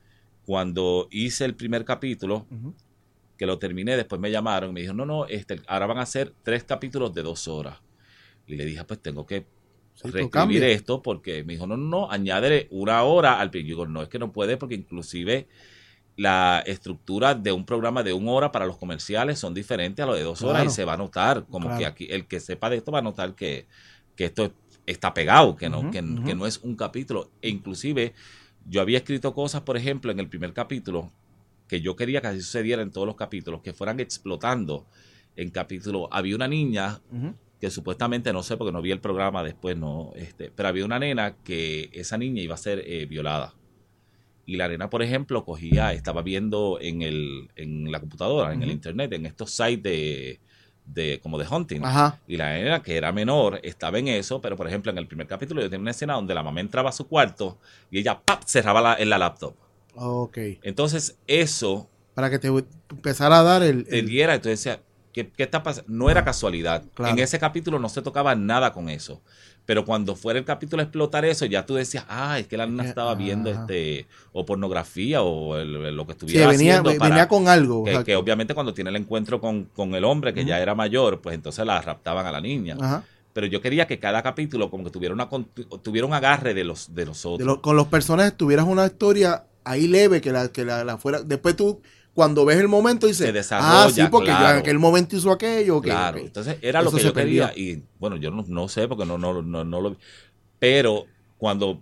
Cuando hice el primer capítulo, uh-huh. que lo terminé, después me llamaron y me dijeron, no, no, este, ahora van a ser tres capítulos de dos horas. Y le dije, pues tengo que sí, reescribir esto, porque me dijo, no, no, no, añádele una hora al principio. Yo digo, no, es que no puede, porque inclusive la estructura de un programa de una hora para los comerciales son diferentes a lo de dos claro. horas, y se va a notar, como claro. que aquí, el que sepa de esto va a notar que, que esto está pegado, que no, uh-huh, que, uh-huh. que no es un capítulo. E inclusive, yo había escrito cosas, por ejemplo, en el primer capítulo, que yo quería que así sucediera en todos los capítulos, que fueran explotando en capítulos. Había una niña uh-huh. que supuestamente, no sé porque no vi el programa después, no, este, pero había una nena que esa niña iba a ser eh, violada. Y la nena, por ejemplo, cogía, estaba viendo en el en la computadora, uh-huh. en el internet, en estos sites de, de como de hunting. Ajá. Y la nena, que era menor, estaba en eso, pero por ejemplo, en el primer capítulo yo tenía una escena donde la mamá entraba a su cuarto y ella ¡pap! Cerraba la, en la laptop. Ok. Entonces, eso... Para que te empezara a dar el... Te diera, el... entonces decía, ¿qué, ¿qué está pasando? No era casualidad. Claro. En ese capítulo no se tocaba nada con eso. Pero cuando fuera el capítulo a explotar eso, ya tú decías, ah, es que la nena estaba viendo este o pornografía o el, lo que estuviera sí, venía, haciendo. Para, venía con algo. Que, que obviamente cuando tiene el encuentro con, con el hombre, que uh-huh. ya era mayor, pues entonces la raptaban a la niña. Ajá. Pero yo quería que cada capítulo como que tuviera, una, tuviera un agarre de los, de los otros. De lo, con los personajes tuvieras una historia ahí leve que la, que la, la fuera. Después tú, cuando ves el momento, dices, ah, sí, porque claro. yo en aquel momento hizo aquello. Okay, claro, okay. Entonces era Eso lo que yo quería. Y bueno, yo no, no sé porque no, no, no, no lo vi. Pero cuando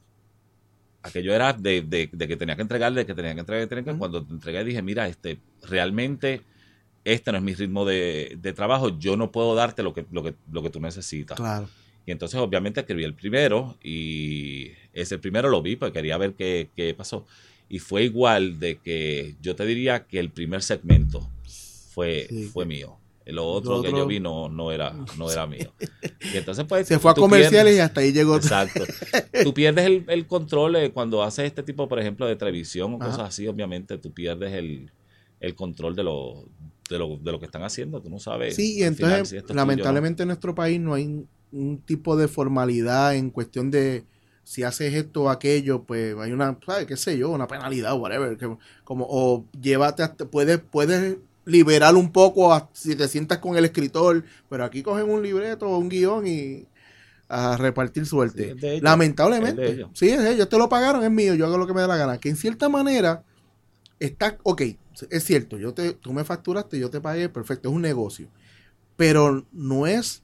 aquello era de, de, de que tenía que entregarle, de que tenía que entregar, de tener que, uh-huh. cuando te entregué dije, mira, este, realmente este no es mi ritmo de, de trabajo, yo no puedo darte lo que, lo que, lo que tú necesitas. Claro. Y entonces obviamente escribí el primero y ese primero lo vi porque quería ver qué, qué pasó. Y fue igual de que yo te diría que el primer segmento fue, sí, fue mío. Lo otro, otro que yo vi no, no, era, no era mío. Y entonces pues se fue a comerciales pierdes, y hasta ahí llegó. Exacto. Tú pierdes el, el control eh, cuando haces este tipo, por ejemplo, de televisión o Ajá. cosas así, obviamente tú pierdes el, el control de lo, de, lo, de lo que están haciendo. Tú no sabes. Sí, y entonces final, si lamentablemente tuyo, ¿no? en nuestro país no hay un tipo de formalidad en cuestión de si haces esto o aquello, pues hay una, ¿sabes? qué sé yo, una penalidad o whatever, que, como, o llévate hasta, puedes, puedes liberar un poco a, si te sientas con el escritor, pero aquí cogen un libreto o un guión y a repartir suerte. Sí, ellos, lamentablemente, es sí, es ellos, te lo pagaron, es mío, yo hago lo que me da la gana, que en cierta manera está, ok, es cierto, yo te, tú me facturaste, yo te pagué, perfecto, es un negocio, pero no es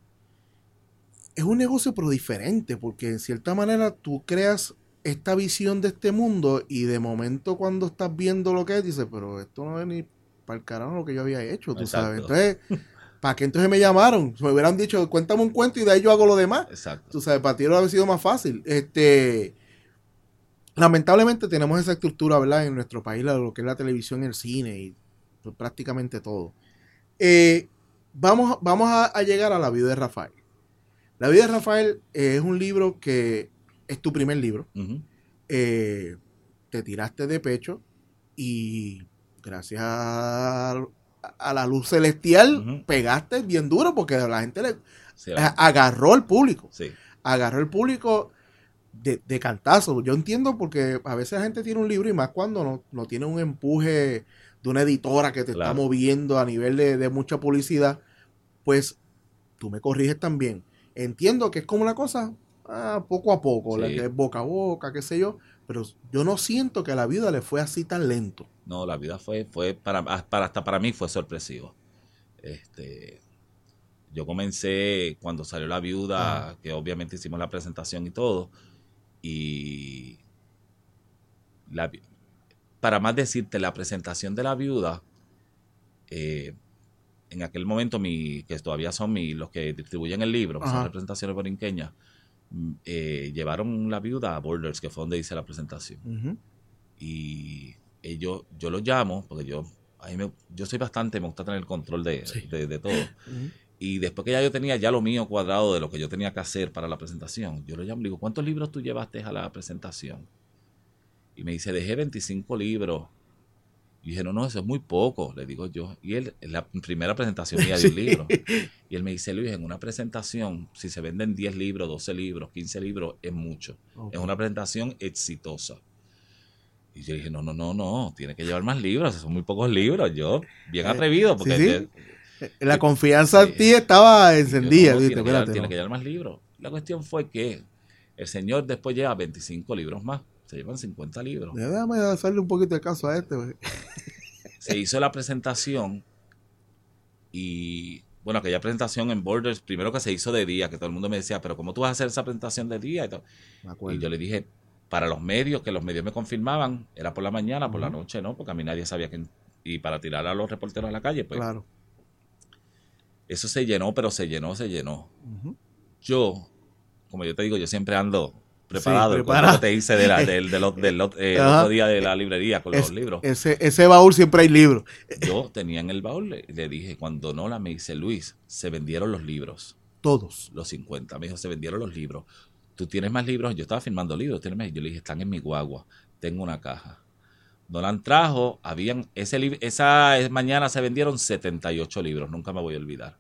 es un negocio pero diferente, porque en cierta manera tú creas esta visión de este mundo y de momento cuando estás viendo lo que es, dices, pero esto no es ni para el carajo lo que yo había hecho, tú Exacto. sabes. Entonces, ¿para qué entonces me llamaron? Me hubieran dicho, cuéntame un cuento y de ahí yo hago lo demás. Exacto. Tú sabes, para ti lo habría sido más fácil. Este, lamentablemente tenemos esa estructura, ¿verdad? En nuestro país, lo que es la televisión, el cine y pues, prácticamente todo. Eh, vamos vamos a, a llegar a la vida de Rafael. La vida de Rafael eh, es un libro que es tu primer libro. Uh-huh. Eh, te tiraste de pecho y gracias a, a la luz celestial uh-huh. pegaste bien duro porque la gente le sí, a, agarró al público. Sí. Agarró el público de, de cantazo. Yo entiendo porque a veces la gente tiene un libro y más cuando no, no tiene un empuje de una editora que te claro. está moviendo a nivel de, de mucha publicidad, pues tú me corriges también. Entiendo que es como una cosa ah, poco a poco, sí. la que es boca a boca, qué sé yo, pero yo no siento que a la viuda le fue así tan lento. No, la viuda fue, fue para, para hasta para mí fue sorpresivo. Este, yo comencé cuando salió la viuda, ah. que obviamente hicimos la presentación y todo, y la, para más decirte, la presentación de la viuda, eh, en aquel momento, mi, que todavía son mi, los que distribuyen el libro, son representaciones borinqueñas, eh, llevaron la viuda a Borders, que fue donde hice la presentación. Uh-huh. Y ellos, yo los llamo, porque yo, a mí me, yo soy bastante, me gusta tener el control de, sí. de, de todo. Uh-huh. Y después que ya yo tenía ya lo mío cuadrado de lo que yo tenía que hacer para la presentación, yo lo llamo y digo, ¿cuántos libros tú llevaste a la presentación? Y me dice, dejé veinticinco libros. Y dije, no, no, eso es muy poco, le digo yo. Y él, en la primera presentación mía de un libro. Y él me dice, Luis, en una presentación, si se venden diez libros, doce libros, quince libros, es mucho. Okay. Es una presentación exitosa. Y yo dije, no, no, no, no, tiene que llevar más libros, son muy pocos libros. Yo, bien atrevido, porque... Sí, sí. De, la de, confianza en ti estaba encendida. Yo, no, ¿viste? Tiene, que Espérate, llevar, tiene no. que llevar más libros. La cuestión fue que el señor después lleva veinticinco libros más. Se llevan cincuenta libros. Déjame hacerle un poquito de caso a este. Wey. Se hizo la presentación y, bueno, aquella presentación en Borders, primero que se hizo de día, que todo el mundo me decía, pero ¿cómo tú vas a hacer esa presentación de día? Y, todo. Y yo le dije, para los medios, que los medios me confirmaban, era por la mañana, uh-huh. por la noche, ¿no? Porque a mí nadie sabía quién. Y para tirar a los reporteros a la calle, pues. Claro. Eso se llenó, pero se llenó, se llenó. Uh-huh. Yo, como yo te digo, yo siempre ando preparado, sí, preparado. Lo que te hice de la, del, del, del, del eh, otro día de la librería con es, los libros. Ese, ese baúl siempre hay libros. Yo tenía en el baúl, le, le dije, cuando Nola me dice, Luis, se vendieron los libros. Todos. Los cincuenta. Me dijo, se vendieron los libros. ¿Tú tienes más libros? Yo estaba firmando libros. ¿Tienes más? Yo le dije, están en mi guagua. Tengo una caja. Nolan trajo, habían, ese esa mañana se vendieron setenta y ocho libros. Nunca me voy a olvidar.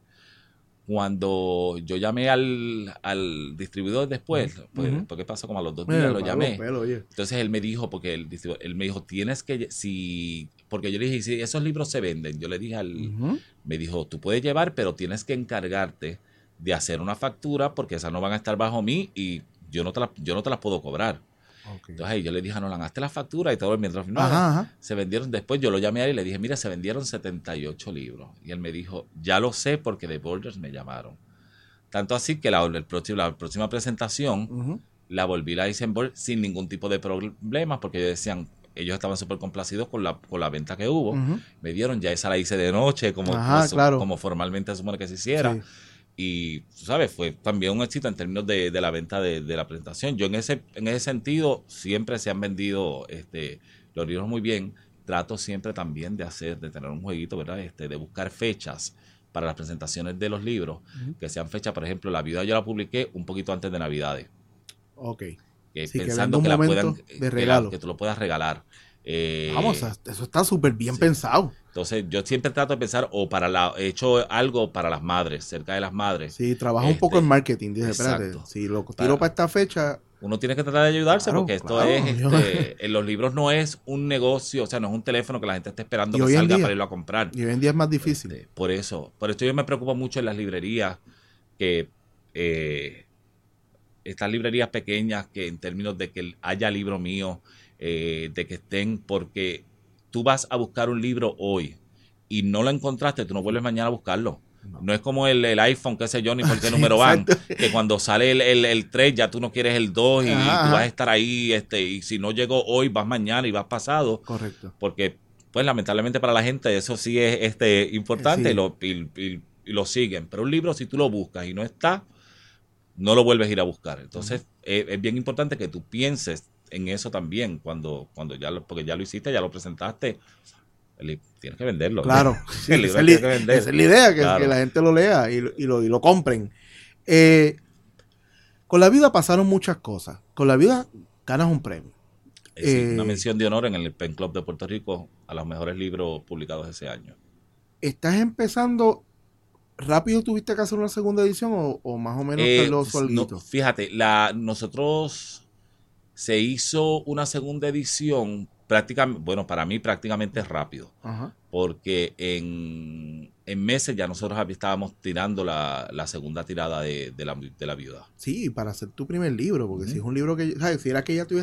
Cuando yo llamé al, al distribuidor después, uh-huh. pues, porque pasó como a los dos días, Mira, lo llamé. Pelo, Entonces él me dijo, porque el él me dijo, tienes que, si, porque yo le dije, si esos libros se venden, yo le dije al, uh-huh. me dijo, tú puedes llevar, pero tienes que encargarte de hacer una factura, porque esas no van a estar bajo mí y yo no te, la, yo no te las puedo cobrar. Okay. Entonces ahí yo le dije a Nolan, hazte la factura y todo mientras firmaba. Se vendieron, después yo lo llamé a él y le dije, mira, se vendieron setenta y ocho libros. Y él me dijo, ya lo sé porque de Borders me llamaron. Tanto así que la, el próximo, la próxima presentación uh-huh. la volví la hice en Borders sin ningún tipo de problemas porque ellos decían, ellos estaban súper complacidos con la, con la venta que hubo. Uh-huh. Me dieron, ya esa la hice de noche, como, Ajá, como, claro. como formalmente se supone que se hiciera. Sí. Y, tú sabes, fue también un éxito en términos de, de la venta de, de la presentación. Yo en ese en ese sentido siempre se han vendido este, los libros muy bien. Trato siempre también de hacer, de tener un jueguito, ¿verdad? Este, de buscar fechas para las presentaciones de los libros, uh-huh. que sean fechas, por ejemplo, La Viuda yo la publiqué un poquito antes de Navidades. Ok. Que sí, pensando que, que la puedan, de regalo. Que, la, que tú lo puedas regalar. Eh, Vamos, eso está súper bien sí. pensado. Entonces, yo siempre trato de pensar, o para la, he hecho algo para las madres, cerca de las madres. Sí, trabaja este, un poco en marketing. Dije, espérate, si lo tiro para, para esta fecha. Uno tiene que tratar de ayudarse, claro, porque esto claro, es, este, en los libros no es un negocio, o sea, no es un teléfono que la gente esté esperando que salga día, para irlo a comprar. Y hoy en día es más difícil. Este, por eso, por esto yo me preocupo mucho en las librerías, que eh, estas librerías pequeñas, que en términos de que haya libro mío, eh, de que estén, porque tú vas a buscar un libro hoy y no lo encontraste, tú no vuelves mañana a buscarlo. No, no es como el, el iPhone, qué sé yo, ni por qué sí, número van, que cuando sale el, el, el tres ya tú no quieres el dos y, y tú vas a estar ahí, este y si no llegó hoy, vas mañana y vas pasado. Correcto. Porque, pues lamentablemente para la gente eso sí es este importante sí. y, lo, y, y, y lo siguen. Pero un libro, si tú lo buscas y no está, no lo vuelves a ir a buscar. Entonces, uh-huh. es, es bien importante que tú pienses en eso también, cuando, cuando ya lo, porque ya lo hiciste, ya lo presentaste, el, tienes que venderlo. Claro, sí, el libro esa, que vender. Esa es la idea, que, claro. que la gente lo lea y, y, lo, y lo compren. Eh, con La Viuda pasaron muchas cosas. Con La Viuda ganas un premio. Es eh, una mención de honor en el Pen Club de Puerto Rico a los mejores libros publicados ese año. ¿Estás empezando... ¿Rápido tuviste que hacer una segunda edición o, o más o menos eh, tardó su alguito? No, fíjate, la, nosotros se hizo una segunda edición prácticamente, bueno, para mí prácticamente rápido. Ajá. Porque en, en meses ya nosotros estábamos tirando la, la segunda tirada de, de, la, de La Viuda. Sí, para hacer tu primer libro, porque uh-huh. si es un libro que, ¿sabes? Si era que ya tuvies,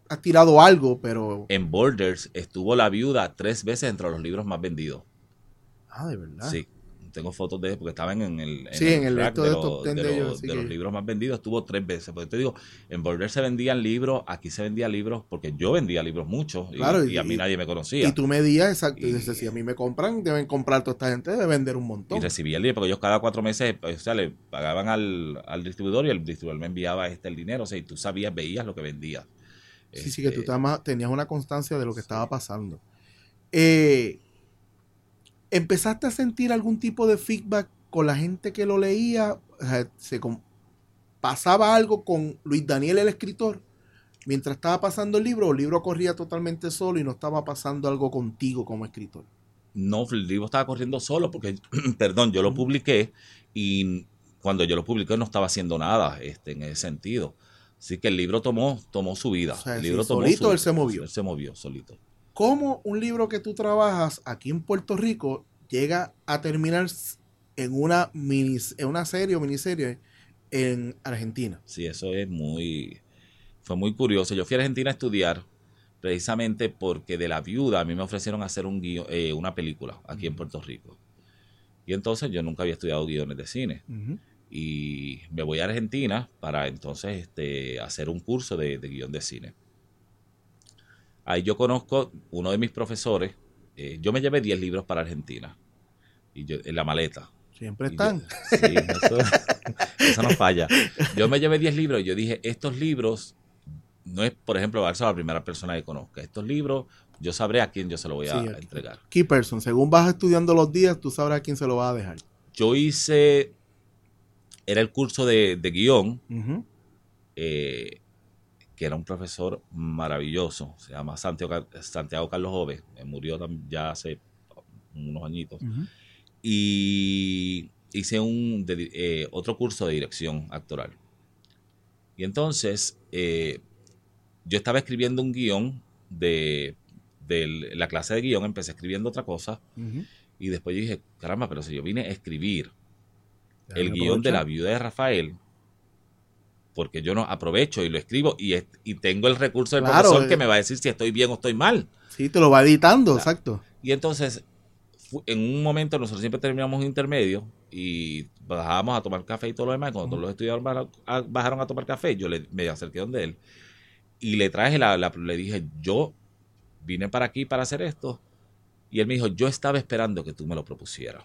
has tirado algo, pero... En Borders estuvo La Viuda tres veces entre los libros más vendidos. Ah, ¿de verdad? Sí. Tengo fotos de porque estaban en el, en sí, el en el rack resto de, de, los, top ten de, de, los, ellos, de que... los libros más vendidos, estuvo tres veces. Porque te digo, en Border se vendían libros, aquí se vendían libros, porque yo vendía libros muchos y, claro, y, y a mí y, nadie me conocía. Y tú medías, exacto, y, y dices, si a mí me compran, deben comprar toda esta gente, debe vender un montón. Y recibía el dinero, porque ellos cada cuatro meses, o sea, le pagaban al, al distribuidor y el distribuidor me enviaba este el dinero, o sea, y tú sabías, veías lo que vendías. Sí, este, sí, que tú tenías una constancia de lo que sí. estaba pasando. Eh, ¿Empezaste a sentir algún tipo de feedback con la gente que lo leía? O sea, se ¿pasaba algo con Luis Daniel, el escritor, mientras estaba pasando el libro, o el libro corría totalmente solo y no estaba pasando algo contigo como escritor? No, el libro estaba corriendo solo porque, perdón, yo lo publiqué y cuando yo lo publiqué no estaba haciendo nada este, en ese sentido. Así que el libro tomó, tomó su vida. O sea, el libro sí, tomó solito su, él se movió. Él se movió solito. ¿Cómo un libro que tú trabajas aquí en Puerto Rico llega a terminar en una, mini, en una serie o miniserie en Argentina? Sí, eso es muy... Fue muy curioso. Yo fui a Argentina a estudiar precisamente porque de La Viuda a mí me ofrecieron hacer un guion, eh, una película aquí uh-huh. en Puerto Rico. Y entonces yo nunca había estudiado guiones de cine. Uh-huh. Y me voy a Argentina para entonces este, hacer un curso de, de guión de cine. Ahí yo conozco uno de mis profesores. Eh, yo me llevé diez libros para Argentina. Y yo, en la maleta. Siempre están. Yo, sí, eso, eso no falla. Yo me llevé diez libros y yo dije, estos libros... No es, por ejemplo, darse a la primera persona que conozca. Estos libros, yo sabré a quién yo se lo voy a, sí, a entregar. Key person. Según vas estudiando los días, tú sabrás a quién se lo vas a dejar. Yo hice... Era el curso de, de guión, uh-huh. eh, que era un profesor maravilloso. Se llama Santiago, Santiago Carlos Jove. Murió ya hace unos añitos. Uh-huh. Y hice un de, eh, otro curso de dirección actoral. Y entonces... Eh, yo estaba escribiendo un guión de, de la clase de guión, empecé escribiendo otra cosa uh-huh. y después yo dije, caramba, pero si yo vine a escribir ya el guión de La Viuda de Rafael, porque yo no aprovecho y lo escribo y, y tengo el recurso del claro, profesor que me va a decir si estoy bien o estoy mal. Sí, te lo va editando, claro. Exacto. Y entonces, en un momento nosotros siempre terminamos un intermedio y bajábamos a tomar café y todo lo demás, y cuando uh-huh. todos los estudiantes bajaron a tomar café, yo le, me acerqué donde él. Y le traje la, la, le dije, yo vine para aquí para hacer esto. Y él me dijo, yo estaba esperando que tú me lo propusieras.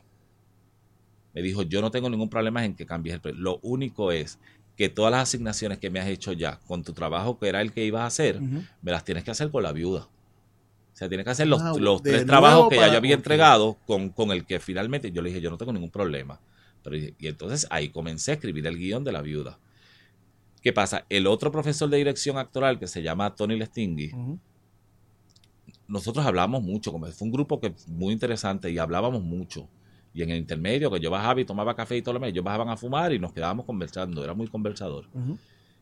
Me dijo, yo no tengo ningún problema en que cambies el precio. Lo único es que todas las asignaciones que me has hecho ya con tu trabajo, que era el que ibas a hacer, uh-huh. me las tienes que hacer con La Viuda. O sea, tienes que hacer los, ah, los tres trabajos que para... ya yo había entregado con, con el que finalmente, yo le dije, yo no tengo ningún problema. Pero, y entonces ahí comencé a escribir el guión de La Viuda. ¿Qué pasa? El otro profesor de dirección actoral que se llama Tony Lestingui, uh-huh. nosotros hablábamos mucho, como fue un grupo que muy interesante y hablábamos mucho. Y en el intermedio, que yo bajaba y tomaba café y todo lo demás, ellos bajaban a fumar y nos quedábamos conversando, era muy conversador. Uh-huh.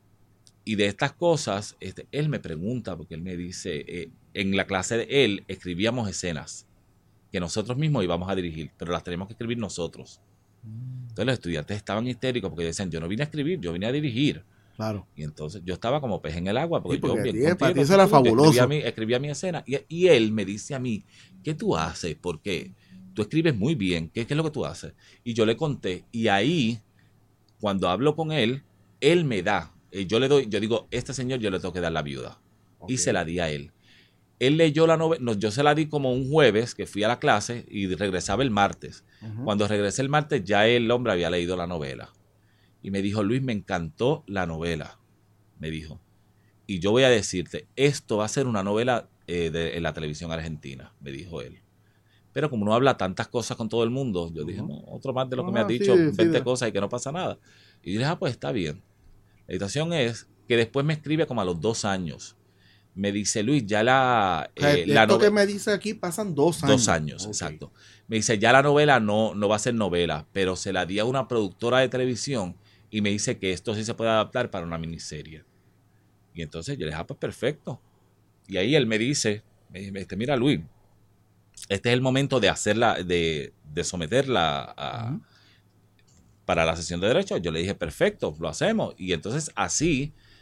Y de estas cosas, este, él me pregunta, porque él me dice, eh, en la clase de él escribíamos escenas que nosotros mismos íbamos a dirigir, pero las tenemos que escribir nosotros. Uh-huh. Entonces los estudiantes estaban histéricos porque decían, yo no vine a escribir, yo vine a dirigir. Claro. Y entonces yo estaba como pez en el agua porque, sí, porque yo bien contigo, para ti eso era fabuloso. Escribía mi, escribía mi escena y, y él me dice a mí, ¿qué tú haces? ¿Por qué? Tú escribes muy bien, ¿qué, qué es lo que tú haces? Y yo le conté y ahí, cuando hablo con él, él me da, eh, yo le doy, yo digo, este señor yo le tengo que dar La Viuda. Okay. Y se la di a él. Él leyó la novela, no, yo se la di como un jueves que fui a la clase y regresaba el martes. Uh-huh. Cuando regresé el martes ya el hombre había leído la novela. Y me dijo, Luis, me encantó la novela, me dijo. Y yo voy a decirte, esto va a ser una novela eh, de, en la televisión argentina, me dijo él. Pero como no habla tantas cosas con todo el mundo, yo uh-huh. dije, no, otro más de lo que ah, me has dicho, sí, veinte sí, cosas y que no pasa nada. Y yo dije, ah, pues está bien. La situación es que después me escribe como a los dos años. Me dice, Luis, ya la... Eh, o sea, la esto que me dice aquí pasan dos años. Dos años, okay. Exacto. Me dice, ya la novela no, no va a ser novela, pero se la di a una productora de televisión y me dice que esto sí se puede adaptar para una miniserie. Y entonces yo le dije, ah, pues perfecto. Y ahí él me dice, me dice, mira Luis, este es el momento de hacerla, de, de someterla a, uh-huh. para la sesión de derechos. Yo le dije, perfecto, lo hacemos. Y entonces así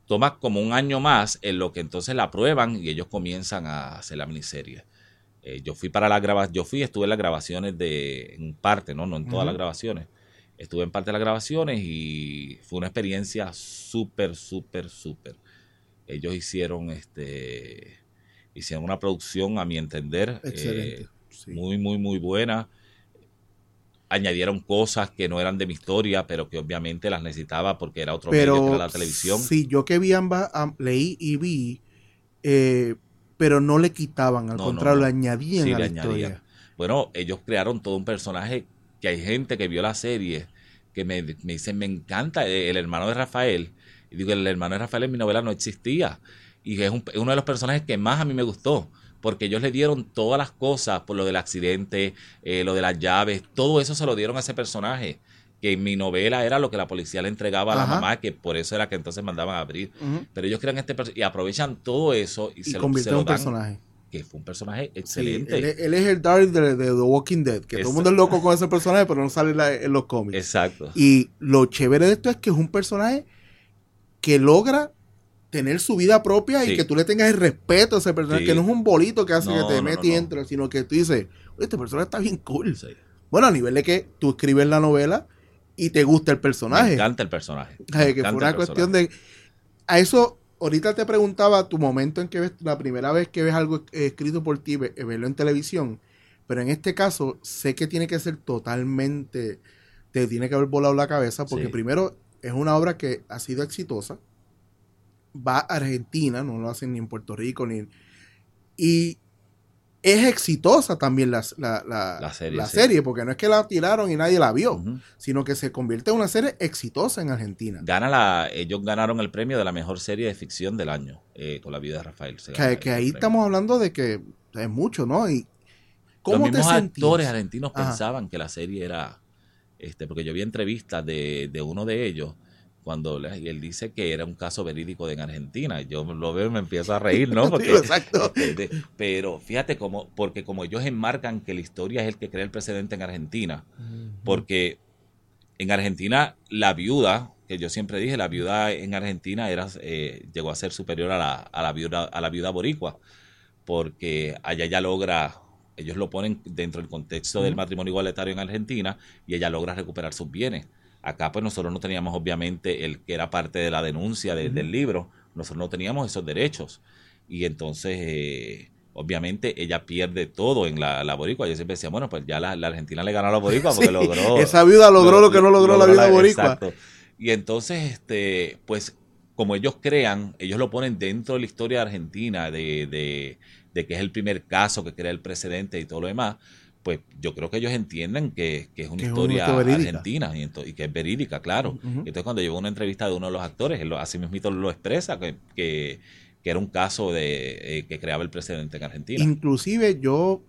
toma como un año más en lo que entonces la aprueban y ellos comienzan a hacer la miniserie. Eh, yo fui para la grabación, yo fui, estuve en las grabaciones de, en parte, no, no en todas uh-huh. las grabaciones. Estuve en parte de las grabaciones y fue una experiencia súper, súper, súper. Ellos hicieron, este, hicieron una producción, a mi entender, excelente, eh, sí. muy, muy, muy buena. Añadieron cosas que no eran de mi historia, pero que obviamente las necesitaba porque era otro pero, medio, que era la televisión. Sí, yo que vi ambas, um, leí y vi, eh, pero no le quitaban, al no, contrario, no, no. le añadían sí, a le la añadían. historia. Bueno, ellos crearon todo un personaje que hay gente que vio la serie que me, me dice, me encanta el hermano de Rafael. Y digo, el hermano de Rafael en mi novela no existía. Y es, un, es uno de los personajes que más a mí me gustó. Porque ellos le dieron todas las cosas, por lo del accidente, eh, lo de las llaves, todo eso se lo dieron a ese personaje. Que en mi novela era lo que la policía le entregaba a la Ajá. mamá, que por eso era que entonces mandaban a abrir. Uh-huh. Pero ellos crean este personaje y aprovechan todo eso y, y se, lo, se lo un dan. Personaje. Que fue un personaje excelente. Sí, él, él es el Daryl de, de The Walking Dead, que Exacto. todo el mundo es loco con ese personaje, pero no sale en, la, en los cómics. Exacto. Y lo chévere de esto es que es un personaje que logra tener su vida propia sí. y que tú le tengas el respeto a ese personaje, sí. que no es un bolito que hace no, que te no, mete no, y entra, sino que tú dices, oye, este personaje está bien cool. Sí. Bueno, a nivel de que tú escribes la novela y te gusta el personaje. Me encanta el personaje. Ay, que fue una cuestión de... A eso... Ahorita te preguntaba tu momento en que ves la primera vez que ves algo escrito por ti, verlo en televisión, pero en este caso sé que tiene que ser totalmente, te tiene que haber volado la cabeza, porque sí. primero es una obra que ha sido exitosa, va a Argentina, no lo hacen ni en Puerto Rico, ni y es exitosa también la, la, la, la, serie, la sí. serie, porque no es que la tiraron y nadie la vio, uh-huh. sino que se convierte en una serie exitosa en Argentina. Gana la, ellos ganaron el premio de la mejor serie de ficción del año, eh, con La vida de Rafael. Se que que ahí premio. Estamos hablando de que es mucho, ¿no? Y ¿cómo Los mismos te actores argentinos Ajá. pensaban que la serie era, este, porque yo vi entrevistas de, de uno de ellos, cuando y él dice que era un caso verídico de en Argentina. Yo lo veo y me empiezo a reír, ¿no? Porque, sí, exacto. De, de, pero fíjate cómo, porque como ellos enmarcan que la historia es el que crea el precedente en Argentina, uh-huh. porque en Argentina la viuda, que yo siempre dije, la viuda en Argentina era eh, llegó a ser superior a la, a la viuda a la viuda boricua, porque allá ya logra, ellos lo ponen dentro del contexto uh-huh. del matrimonio igualitario en Argentina y ella logra recuperar sus bienes. Acá pues nosotros no teníamos obviamente el que era parte de la denuncia de, uh-huh. del libro, nosotros no teníamos esos derechos y entonces eh, obviamente ella pierde todo en la, la boricua. Yo siempre decía, bueno, pues ya la, la Argentina le ganó a la boricua porque sí, logró. Esa viuda logró lo, lo que no logró, logró la viuda la, boricua. Exacto. Y entonces este pues como ellos crean, ellos lo ponen dentro de la historia de Argentina de, de, de que es el primer caso que crea el precedente y todo lo demás. Pues yo creo que ellos entienden que, que es una que historia es una argentina y, y que es verídica, claro. Uh-huh. Entonces cuando llegó una entrevista de uno de los actores, él lo, así mismo lo expresa, que, que, que era un caso de eh, que creaba el precedente en Argentina. Inclusive yo,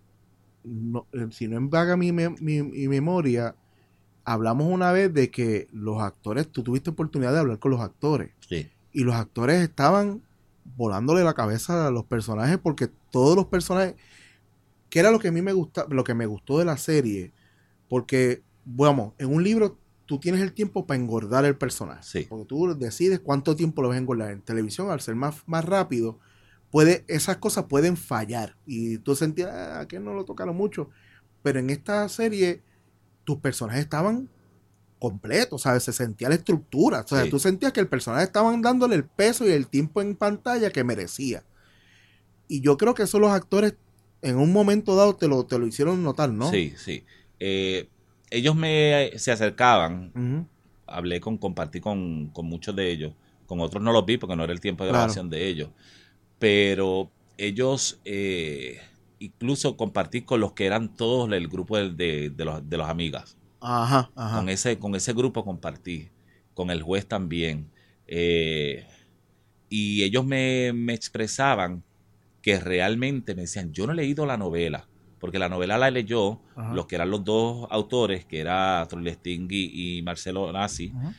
no, si no embaga mi, mi, mi memoria, hablamos una vez de que los actores, tú tuviste oportunidad de hablar con los actores. Sí. Y los actores estaban volándole la cabeza a los personajes porque todos los personajes... que era lo que a mí me gusta, lo que me gustó de la serie, porque, vamos, en un libro tú tienes el tiempo para engordar el personaje, sí. porque tú decides cuánto tiempo lo vas a engordar. En televisión, al ser más, más rápido, puede, esas cosas pueden fallar, y tú sentías, ah, que no lo tocaron mucho, pero en esta serie, tus personajes estaban completos, ¿sabes? Se sentía la estructura, o sea, sí. tú sentías que el personaje estaban dándole el peso y el tiempo en pantalla que merecía, y yo creo que eso los actores en un momento dado te lo, te lo hicieron notar, ¿no? Sí, sí. Eh, ellos me se acercaban, uh-huh. hablé con, compartí con, con muchos de ellos, con otros no los vi porque no era el tiempo de grabación claro. de ellos, pero ellos, eh, incluso compartí con los que eran todos el grupo de, de, de, los, de los amigas. Ajá, ajá. Con ese, con ese grupo compartí, con el juez también, eh, y ellos me, me expresaban que realmente me decían, yo no he leído la novela, porque la novela la leyó Ajá. los que eran los dos autores, que era Troy Stingui y Marcelo Nassi, Ajá.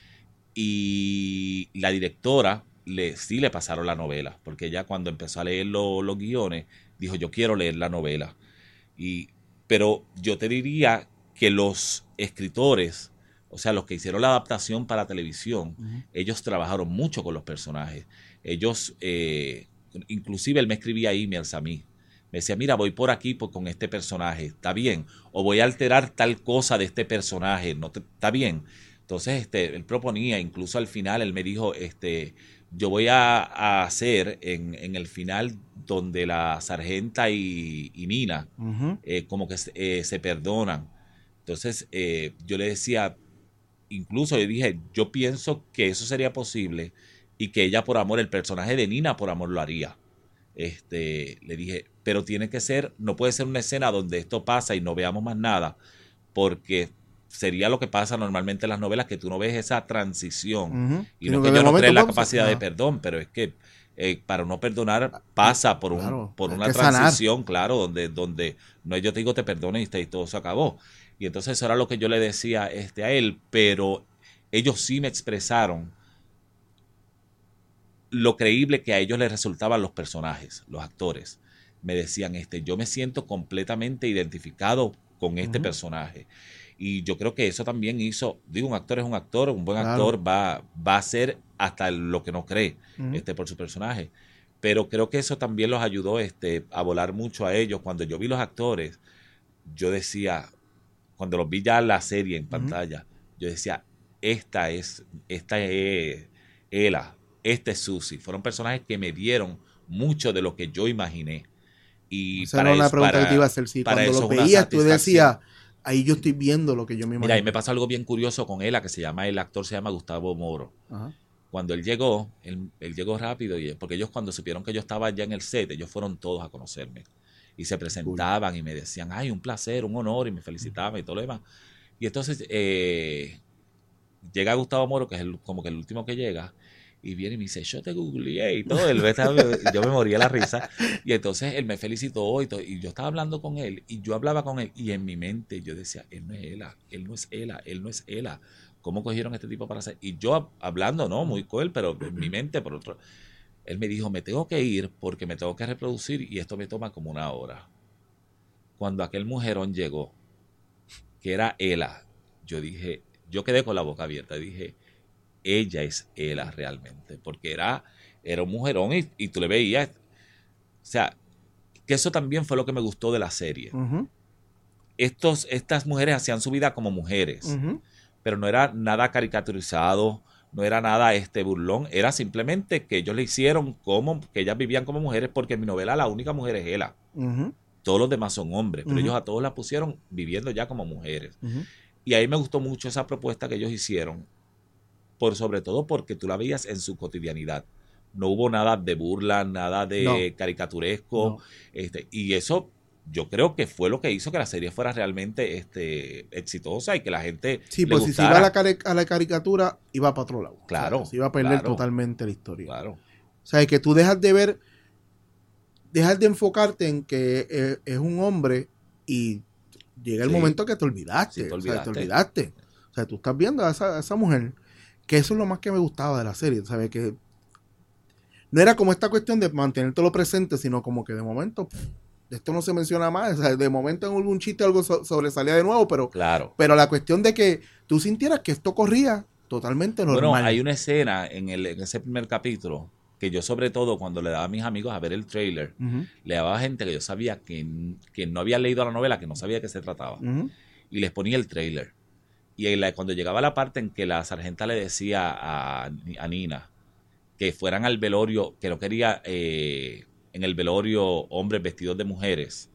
y la directora le, sí le pasaron la novela, porque ella cuando empezó a leer lo, los guiones, dijo, yo quiero leer la novela. Y, pero yo te diría que los escritores o sea, los que hicieron la adaptación para televisión, Uh-huh. ellos trabajaron mucho con los personajes. Ellos, eh, inclusive él me escribía emails a mí. Me decía, mira, voy por aquí por, con este personaje, ¿está bien? O voy a alterar tal cosa de este personaje, ¿no te, ¿está bien? Entonces, este, él proponía, incluso al final, él me dijo, este, yo voy a, a hacer en, en el final donde la sargenta y, y Nina Uh-huh. eh, como que eh, se perdonan. Entonces, eh, yo le decía, incluso yo dije, yo pienso que eso sería posible y que ella por amor, el personaje de Nina por amor lo haría. Este, le dije, pero tiene que ser, no puede ser una escena donde esto pasa y no veamos más nada, porque sería lo que pasa normalmente en las novelas, que tú no ves esa transición. Uh-huh. Y no es que, que yo no creo en la capacidad no. de perdón, pero es que eh, para no perdonar pasa por, un, claro, por una transición, sanar. Claro, donde, donde no yo te digo te perdones y, te, y todo se acabó. Y entonces eso era lo que yo le decía este, a él, pero ellos sí me expresaron lo creíble que a ellos les resultaban los personajes, los actores. Me decían, este, yo me siento completamente identificado con este uh-huh. personaje. Y yo creo que eso también hizo, digo, un actor es un actor, un buen claro. actor va, va a hacer hasta lo que no cree uh-huh. este, por su personaje. Pero creo que eso también los ayudó este, a volar mucho a ellos. Cuando yo vi los actores, yo decía, cuando los vi ya en la serie en uh-huh. pantalla, yo decía, esta es, esta es Ela. Este es Susie. Fueron personajes que me dieron mucho de lo que yo imaginé. Y esa era una pregunta para, que te iba a hacer. Sí, cuando lo veías, tú decías, ahí yo estoy viendo lo que yo me imaginé. Mira, y me pasa algo bien curioso con Ela, que se llama, el actor se llama Gustavo Moro. Ajá. Cuando él llegó, él, él llegó rápido, y, porque ellos cuando supieron que yo estaba ya en el set, ellos fueron todos a conocerme. Y se presentaban cool. Y me decían, ay, un placer, un honor, y me felicitaban uh-huh. y todo lo demás. Y entonces eh, llega Gustavo Moro, que es el, como que el último que llega, y viene y me dice, yo te googleé y todo, él, yo me moría de la risa, y entonces él me felicitó y, todo, y yo estaba hablando con él, y yo hablaba con él, y en mi mente yo decía, él no es Ela, él no es Ela, él no es Ela, ¿cómo cogieron a este tipo para hacer? Y yo hablando, no, muy cruel, pero en mi mente, por otro, él me dijo, me tengo que ir porque me tengo que reproducir, y esto me toma como una hora. Cuando aquel mujerón llegó, que era Ela, yo dije, yo quedé con la boca abierta, dije, ella es Ela realmente, porque era, era un mujerón y, y tú le veías, o sea, que eso también fue lo que me gustó de la serie. Uh-huh. Estos, estas mujeres hacían su vida como mujeres, uh-huh. pero no era nada caricaturizado, no era nada este burlón, era simplemente que ellos le hicieron como, que ellas vivían como mujeres, porque en mi novela la única mujer es Ela. Uh-huh. Todos los demás son hombres, pero uh-huh. ellos a todos la pusieron viviendo ya como mujeres. Uh-huh. Y ahí me gustó mucho esa propuesta que ellos hicieron, por sobre todo porque tú la veías en su cotidianidad. No hubo nada de burla, nada de no. caricaturesco. No. Este, y eso yo creo que fue lo que hizo que la serie fuera realmente este, exitosa y que la gente sí, le pues gustara. Si se iba a la, cari- a la caricatura, iba para otro lado. Claro. O sea, se iba a perder claro, totalmente la historia. Claro. O sea, que tú dejas de ver, dejas de enfocarte en que eh, es un hombre y llega el sí. momento que te olvidaste. Sí, te olvidaste. O sea, te olvidaste. O sea, tú estás viendo a esa, a esa mujer, que eso es lo más que me gustaba de la serie, ¿sabes? Que no era como esta cuestión de mantenértelo presente, sino como que de momento, de esto no se menciona más, o sea, de momento en algún chiste algo so- sobresalía de nuevo, pero, claro. pero la cuestión de que tú sintieras que esto corría totalmente normal. Bueno, hay una escena en, el, en ese primer capítulo que yo sobre todo cuando le daba a mis amigos a ver el trailer, uh-huh. le daba a gente que yo sabía que, que no había leído la novela, que no sabía de qué se trataba, uh-huh. y les ponía el trailer. Y la, cuando llegaba la parte en que la sargenta le decía a, a Nina que fueran al velorio, que no quería eh, en el velorio hombres vestidos de mujeres,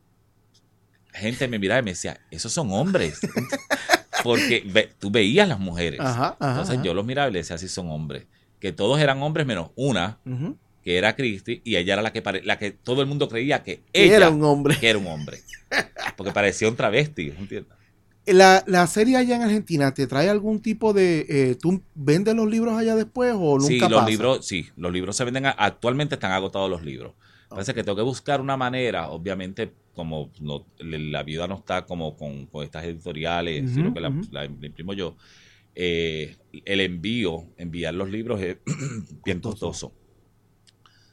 gente me miraba y me decía, esos son hombres. Porque ve, tú veías las mujeres. Ajá, ajá, Entonces ajá. yo los miraba y le decía, sí son hombres. Que todos eran hombres menos una, uh-huh. que era Christy, y ella era la que, pare, la que todo el mundo creía que ella era un hombre. Que era un hombre. Porque parecía un travesti, ¿entiendes? La, la serie allá en Argentina, ¿te trae algún tipo de... Eh, ¿tú vendes los libros allá después o nunca sí, pasa? Los libros, sí, los libros se venden, a, actualmente están agotados los libros. Okay. Parece que tengo que buscar una manera, obviamente, como no, la viuda no está como con, con estas editoriales, uh-huh, sino que la, uh-huh. la, la imprimo yo, eh, el envío, enviar los libros es bien costoso.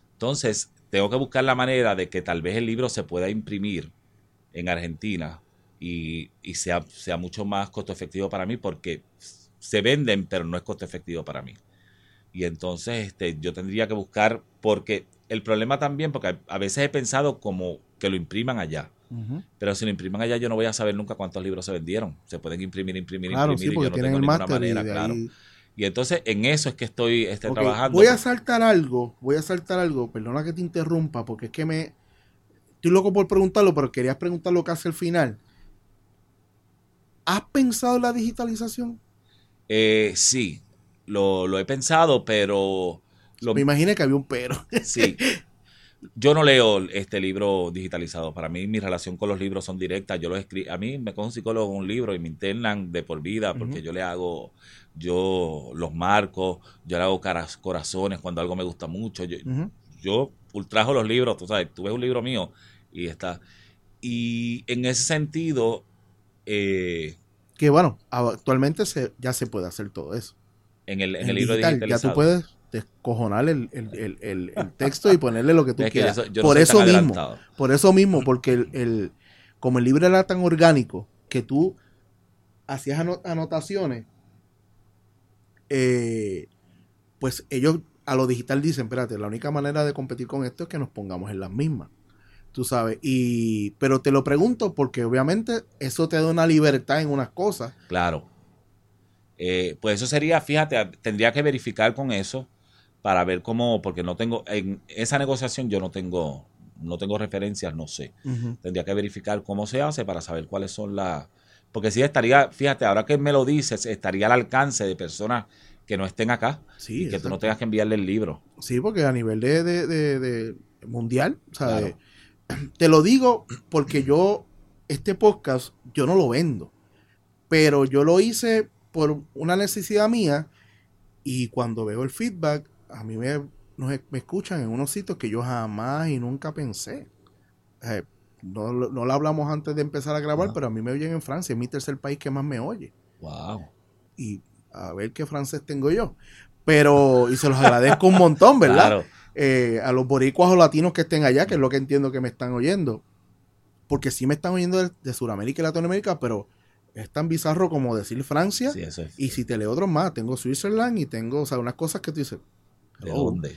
Entonces, tengo que buscar la manera de que tal vez el libro se pueda imprimir en Argentina y, y sea, sea mucho más costo efectivo para mí, porque se venden, pero no es costo efectivo para mí. Y entonces este, yo tendría que buscar, porque el problema también, porque a, a veces he pensado como que lo impriman allá. Uh-huh. Pero si lo impriman allá, yo no voy a saber nunca cuántos libros se vendieron. Se pueden imprimir, imprimir, claro, imprimir, sí, y yo no tengo ninguna manera, claro. Ahí... Y entonces en eso es que estoy este, okay. trabajando. Voy a saltar algo, voy a saltar algo, perdona que te interrumpa, porque es que me... Estoy loco por preguntarlo, pero querías preguntarlo casi al final. ¿Has pensado en la digitalización? Eh, sí, lo, lo he pensado, pero... Lo... Me imaginé que había un pero. Sí. Yo no leo este libro digitalizado. Para mí, mi relación con los libros son directas. Yo los escribo. A mí me coge un psicólogo un libro y me internan de por vida porque uh-huh. yo le hago, yo los marco, yo le hago caras, corazones cuando algo me gusta mucho. Yo, uh-huh. yo ultrajo los libros, tú sabes, tú ves un libro mío y está. Y en ese sentido... Eh, que bueno, actualmente se, ya se puede hacer todo eso. En el, en en el libro digital, digitalizado. Ya tú puedes descojonar el, el, el, el, el texto y ponerle lo que tú es que quieras. Yo, yo por no eso mismo, adelantado. por eso mismo, porque el, el, como el libro era tan orgánico que tú hacías anotaciones, eh, pues ellos a lo digital dicen, espérate, la única manera de competir con esto es que nos pongamos en las mismas. Tú sabes, y pero te lo pregunto porque obviamente eso te da una libertad en unas cosas. Claro. Eh, pues eso sería, fíjate, tendría que verificar con eso para ver cómo, porque no tengo, en esa negociación yo no tengo, no tengo referencias, no sé. Uh-huh. Tendría que verificar cómo se hace para saber cuáles son las, porque sí estaría, fíjate, ahora que me lo dices, estaría al alcance de personas que no estén acá sí, y que exacto. Tú no tengas que enviarle el libro. Sí, porque a nivel de, de, de, de mundial, o sea, claro. de, te lo digo porque yo, este podcast, yo no lo vendo, pero yo lo hice por una necesidad mía y cuando veo el feedback, a mí me, me escuchan en unos sitios que yo jamás y nunca pensé. Eh, no, no lo hablamos antes de empezar a grabar, wow. pero a mí me oyen en Francia, es mi tercer país que más me oye. Wow. Y a ver qué francés tengo yo. Pero, y se los agradezco un montón, ¿verdad? Claro. Eh, a los boricuas o latinos que estén allá, que es lo que entiendo que me están oyendo. Porque sí me están oyendo de, de Sudamérica y Latinoamérica, pero es tan bizarro como decir Francia. Sí, eso es. Y si te leo otros más, tengo Switzerland y tengo, o sea, unas cosas que tú dices. ¿De oh. dónde?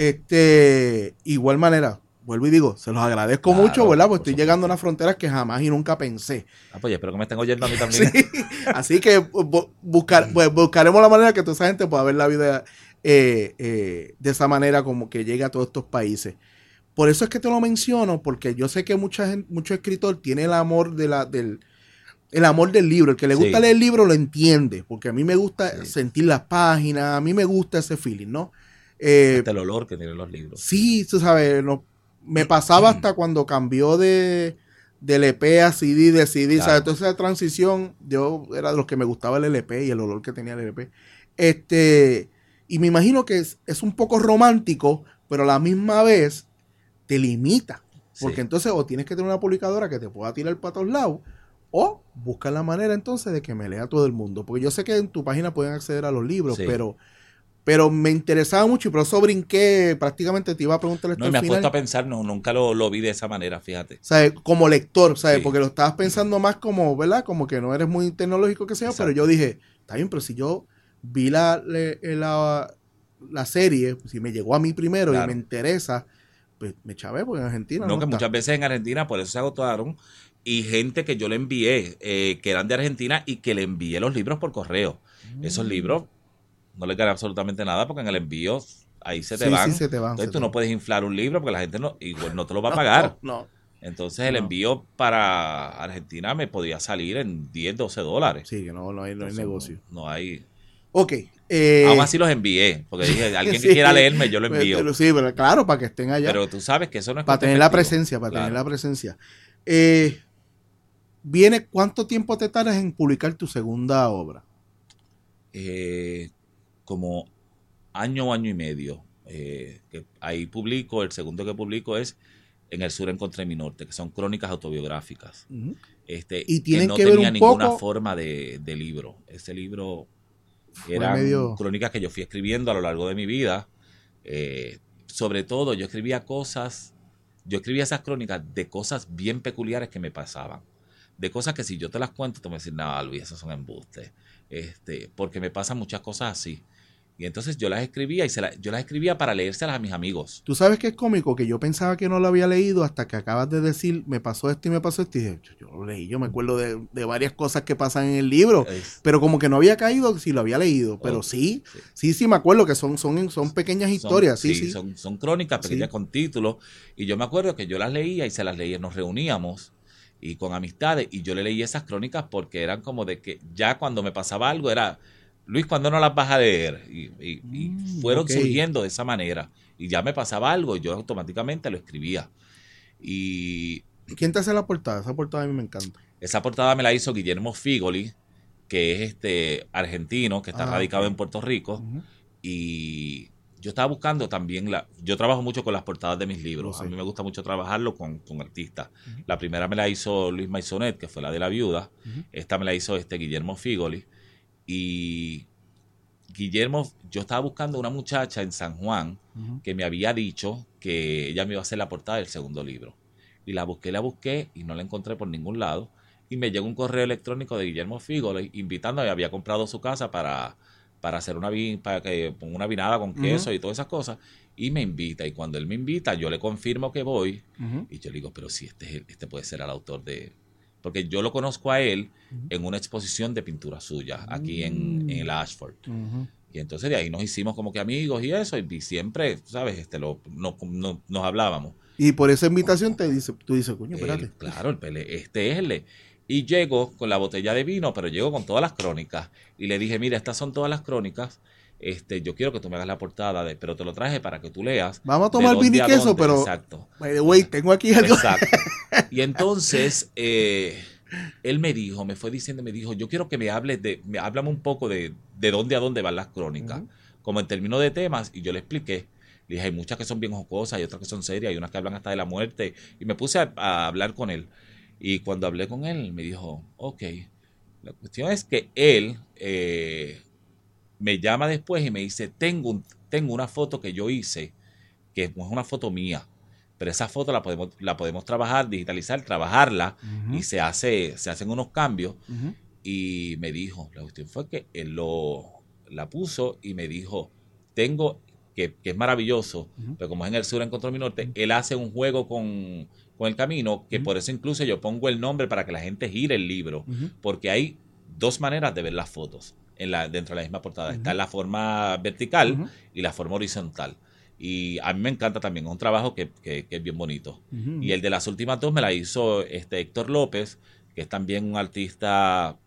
Este, igual manera, vuelvo y digo, se los agradezco claro, mucho, ¿verdad? Porque estoy llegando a unas fronteras que jamás y nunca pensé. Ah, pues espero que me estén oyendo a mí también. Sí. Así que bu- buscar, pues, buscaremos la manera que toda esa gente pueda ver la vida eh, eh, de esa manera, como que llegue a todos estos países. Por eso es que te lo menciono, porque yo sé que mucha gente, mucho escritor tiene el amor de la, del, el amor del libro. El que le gusta sí. leer el libro lo entiende, porque a mí me gusta sí. sentir las páginas, a mí me gusta ese feeling, ¿no? Eh, hasta el olor que tienen los libros. Sí, tú sabes, no, me pasaba hasta cuando cambió de, de L P a C D, de C D, claro. ¿sabes? Entonces esa transición, yo era de los que me gustaba el L P y el olor que tenía el L P. Este, y me imagino que es, es un poco romántico, pero a la misma vez te limita. Porque sí. entonces o tienes que tener una publicadora que te pueda tirar para todos lados, o buscar la manera entonces de que me lea todo el mundo. Porque yo sé que en tu página pueden acceder a los libros, sí. pero... Pero me interesaba mucho y por eso brinqué, prácticamente te iba a preguntar esto No, y me al has final. puesto a pensar, no, nunca lo, lo vi de esa manera, fíjate. ¿Sabes? Como lector, ¿sabes? Sí. Porque lo estabas pensando más como, ¿verdad? Como que no eres muy tecnológico que sea, exacto. Pero yo dije, está bien, pero si yo vi la, la, la serie, si me llegó a mí primero claro. y me interesa, pues me chavé, porque en Argentina no, no que está. Muchas veces en Argentina por eso se agotaron y gente que yo le envié, eh, que eran de Argentina y que le envié los libros por correo. Mm. Esos libros no le gané absolutamente nada porque en el envío ahí se te sí, van. Sí, se te van. Entonces tú no van. puedes inflar un libro porque la gente no, igual no te lo va a pagar. No, no. Entonces el no. envío para Argentina me podía salir en diez, doce dólares. Sí, que no, no hay, no hay negocio. No, no hay. Ok. Eh, Aún así los envié, porque dije, alguien sí, que quiera leerme, yo lo envío. Pero, sí, pero claro, para que estén allá. Pero tú sabes que eso no es para tener la presencia, para claro. tener la presencia. Eh, viene, ¿cuánto tiempo te tardas en publicar tu segunda obra? Eh, como año, año y medio. Eh, que ahí publico, el segundo que publico es En el sur encontré mi norte, que son crónicas autobiográficas. Uh-huh. Este, y tienen que no que ver tenía un ninguna poco... forma de, de libro. Ese libro Fue eran medio... crónicas que yo fui escribiendo a lo largo de mi vida. Eh, sobre todo, yo escribía cosas, yo escribía esas crónicas de cosas bien peculiares que me pasaban. de cosas que si yo te las cuento, tú me dices, no, Luis, esos son embustes. Este, porque me pasan muchas cosas así. Y entonces yo las escribía y se la, yo las escribía para leérselas a mis amigos. Tú sabes que es cómico que yo pensaba que no lo había leído hasta que acabas de decir, me pasó esto y me pasó esto. Y dije, yo, yo lo leí, yo me acuerdo de, de varias cosas que pasan en el libro, Es, pero como que no había caído si lo había leído. Pero oh, sí, sí, sí, sí, me acuerdo que son, son, son pequeñas historias. son, Sí, sí, sí. Son, son crónicas pequeñas Sí. con títulos. Y yo me acuerdo que yo las leía y se las leía, nos reuníamos y con amistades. Y yo le leía esas crónicas porque eran como de que ya cuando me pasaba algo era, Luis, ¿cuándo no las vas a leer? Y, y, y Mm, fueron ok. surgiendo de esa manera. Y ya me pasaba algo y yo automáticamente lo escribía. Y ¿Quién te hace la portada? Esa portada a mí me encanta. esa portada me la hizo Guillermo Figoli, que es este argentino, que está Ah, radicado ok. en Puerto Rico. Ujú. Y yo estaba buscando también, la, yo trabajo mucho con las portadas de mis Lo libros. A sé. mí me gusta mucho trabajarlo con, con artistas. Ujú. La primera me la hizo Luis Maisonet, que fue la de La Viuda. Ujú. Esta me la hizo este Guillermo Figoli. Y Guillermo, yo estaba buscando una muchacha en San Juan Ujú. que me había dicho que ella me iba a hacer la portada del segundo libro. Y la busqué, la busqué y no la encontré por ningún lado. Y me llegó un correo electrónico de Guillermo Figoli invitándome, había comprado su casa para, para hacer una, vi- para que, una vinada con queso Ujú. y todas esas cosas. Y me invita. Y cuando él me invita, yo le confirmo que voy. Ujú. Y yo le digo, pero si este, es el- este puede ser el autor de... Porque yo lo conozco a él Ujú. en una exposición de pintura suya, aquí en, en el Ashford. Ujú. Y entonces de ahí nos hicimos como que amigos y eso, y siempre, ¿sabes? Este, lo, no, no- nos hablábamos. Y por esa invitación te dice, tú dices, coño, El, espérate. claro, el pele, este es el. Y llego con la botella de vino, pero llego con todas las crónicas. Y le dije, mira, estas son todas las crónicas. Este, yo quiero que tú me hagas la portada, de, pero te lo traje para que tú leas Vamos a de tomar vino dónde y a queso, dónde. pero, Exacto. by the way, tengo aquí algo. Exacto. Y entonces, eh, él me dijo, me fue diciendo, me dijo, yo quiero que me hables de, me háblame un poco de, de dónde a dónde van las crónicas, Ujú. como en términos de temas, y yo le expliqué. Le dije, hay muchas que son bien jocosas, hay otras que son serias, hay unas que hablan hasta de la muerte, y me puse a, a hablar con él. Y cuando hablé con él, me dijo, ok, la cuestión es que él eh, me llama después y me dice, tengo, un, tengo una foto que yo hice, que es una foto mía, pero esa foto la podemos, la podemos trabajar, digitalizar, trabajarla, Ujú. y se hace, se hacen unos cambios. Ujú. Y me dijo, la cuestión fue que él lo, la puso y me dijo, tengo, que, que es maravilloso, Ujú. pero como es en el sur, en Control Mi Norte, él hace un juego con, con el camino, que Ujú. por eso incluso yo pongo el nombre para que la gente gire el libro, Ujú. porque hay dos maneras de ver las fotos en la, dentro de la misma portada. Ujú. Está la forma vertical Ujú. y la forma horizontal. Y a mí me encanta también, es un trabajo que, que, que es bien bonito. Ujú. Y el de las últimas dos me la hizo este Héctor López, que es también un artista, a,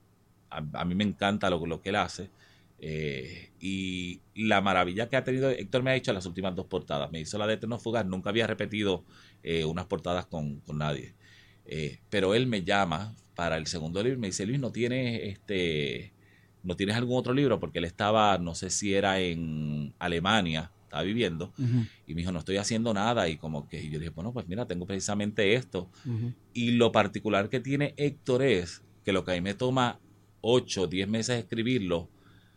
a mí me encanta lo, lo que él hace. Eh, y la maravilla que ha tenido, Héctor me ha hecho las últimas dos portadas. Me hizo la de Eterno Fugaz, nunca había repetido eh, unas portadas con, con nadie. Eh, pero él me llama para el segundo libro y me dice, Luis, ¿no tienes, este, ¿no tienes algún otro libro? Porque él estaba, no sé si era en Alemania, estaba viviendo, Ujú. y me dijo, no estoy haciendo nada. Y como que y yo dije, bueno, pues mira, tengo precisamente esto. Ujú. Y lo particular que tiene Héctor es que lo que a mí me toma ocho, diez meses escribirlo,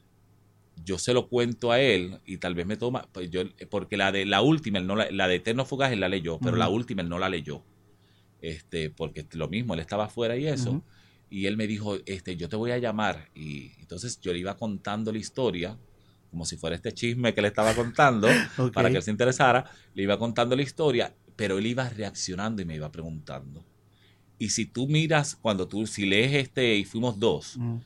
yo se lo cuento a él y tal vez me toma, pues yo, porque la de la última, él no la, la de Eterno Fugaz él la leyó, pero Ujú. la última él no la leyó. Este, porque lo mismo, él estaba afuera y eso. Ujú. Y él me dijo, este, yo te voy a llamar. Y entonces yo le iba contando la historia, como si fuera este chisme que le estaba contando, Ok. para que él se interesara. Le iba contando la historia, pero él iba reaccionando y me iba preguntando. Y si tú miras, cuando tú, si lees este, y fuimos dos, Ujú.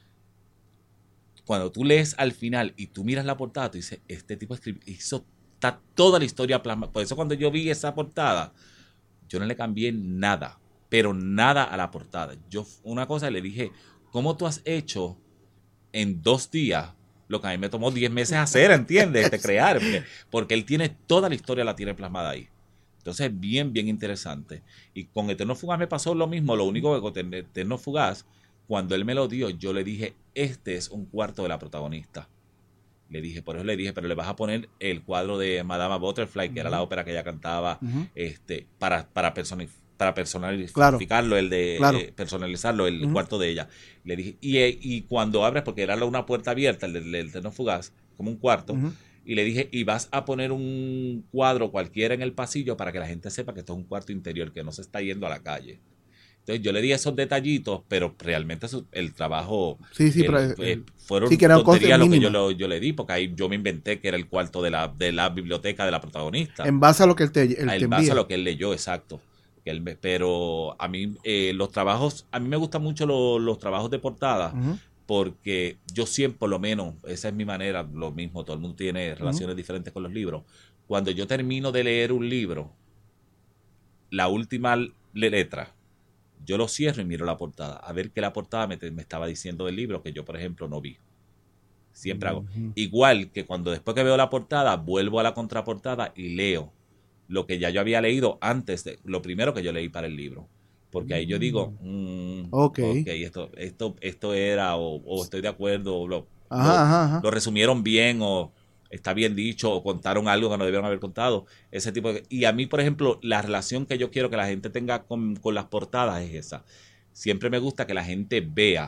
cuando tú lees al final y tú miras la portada, tú dices, este tipo escribió, hizo está toda la historia plasmada. Por eso cuando yo vi esa portada, yo no le cambié nada, pero nada a la portada. Yo una cosa le dije, ¿cómo tú has hecho en dos días lo que a mí me tomó diez meses hacer, ¿entiendes? Este, crear, porque, porque él tiene toda la historia, la tiene plasmada ahí. Entonces, bien, bien interesante. Y con Eterno Fugaz me pasó lo mismo, lo único que con Eterno Fugaz, cuando él me lo dio, yo le dije, este es un cuarto de la protagonista. Le dije, por eso le dije, pero le vas a poner el cuadro de Madama Butterfly, que era la Ujú. ópera que ella cantaba, Ujú. este, para, para, personi- para Claro. personalificarlo, el de Claro. eh, personalizarlo, el Ujú. cuarto de ella. Le dije, y, eh, y cuando abres, porque era una puerta abierta, el del el Eterno Fugaz, como un cuarto, Ujú. y le dije, y vas a poner un cuadro cualquiera en el pasillo para que la gente sepa que esto es un cuarto interior, que no se está yendo a la calle. Entonces yo le di esos detallitos, pero realmente eso, el trabajo sí, sí, el, pero, eh, el, fueron sí que era tonterías lo que yo, mínima. lo, yo le di, porque ahí yo me inventé que era el cuarto de la, de la biblioteca de la protagonista. En base a lo que él te, él En te base envía. a lo que él leyó, exacto. Que él, pero a mí eh, los trabajos, a mí me gustan mucho lo, los trabajos de portada, uh-huh. porque yo siempre, por lo menos, esa es mi manera, lo mismo, todo el mundo tiene relaciones uh-huh. diferentes con los libros. Cuando yo termino de leer un libro, la última letra, yo lo cierro y miro la portada, a ver qué la portada me, me estaba diciendo del libro que yo, por ejemplo, no vi. Siempre uh-huh. hago. Igual que cuando después que veo la portada, vuelvo a la contraportada y leo lo que ya yo había leído antes de lo primero que yo leí para el libro. Porque ahí yo digo, mm, okay. ok, esto, esto, esto era, o, o estoy de acuerdo, o lo, ajá, lo, ajá, ajá. lo resumieron bien, o está bien dicho, o contaron algo que no debieron haber contado. Ese tipo de, y a mí, por ejemplo, la relación que yo quiero que la gente tenga con, con las portadas es esa. Siempre me gusta que la gente vea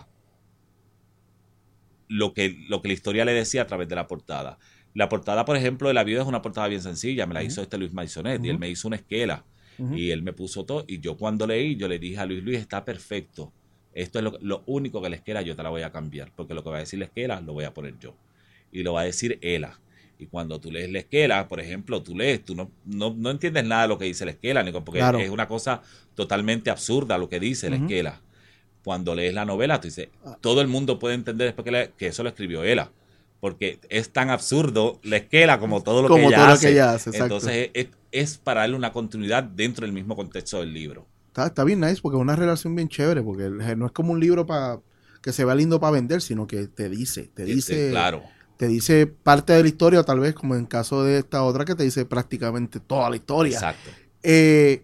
lo que, lo que la historia le decía a través de la portada. La portada, por ejemplo, de La Viuda es una portada bien sencilla. Me la uh-huh. hizo este Luis Maisonet uh-huh. y él me hizo una esquela. Uh-huh. Y él me puso todo. Y yo cuando leí, yo le dije a Luis, Luis, está perfecto. Esto es lo, lo único que la esquela yo te la voy a cambiar. Porque lo que va a decir la esquela lo voy a poner yo. Y lo va a decir Ela. Y cuando tú lees la esquela, por ejemplo, tú lees, tú no, no, no entiendes nada de lo que dice la esquela, porque claro. es una cosa totalmente absurda lo que dice uh-huh. la esquela. Cuando lees la novela, tú dices, todo el mundo puede entender después que, le, que eso lo escribió Ela. Porque es tan absurdo la esquela como todo lo, como que, ella todo hace. lo que ella hace. Entonces es, es para darle una continuidad dentro del mismo contexto del libro. Está, está bien nice porque es una relación bien chévere, porque no es como un libro para que se vea lindo para vender, sino que te dice, te dice, este, claro. te dice parte de la historia, tal vez como en caso de esta otra que te dice prácticamente toda la historia. Exacto. Eh,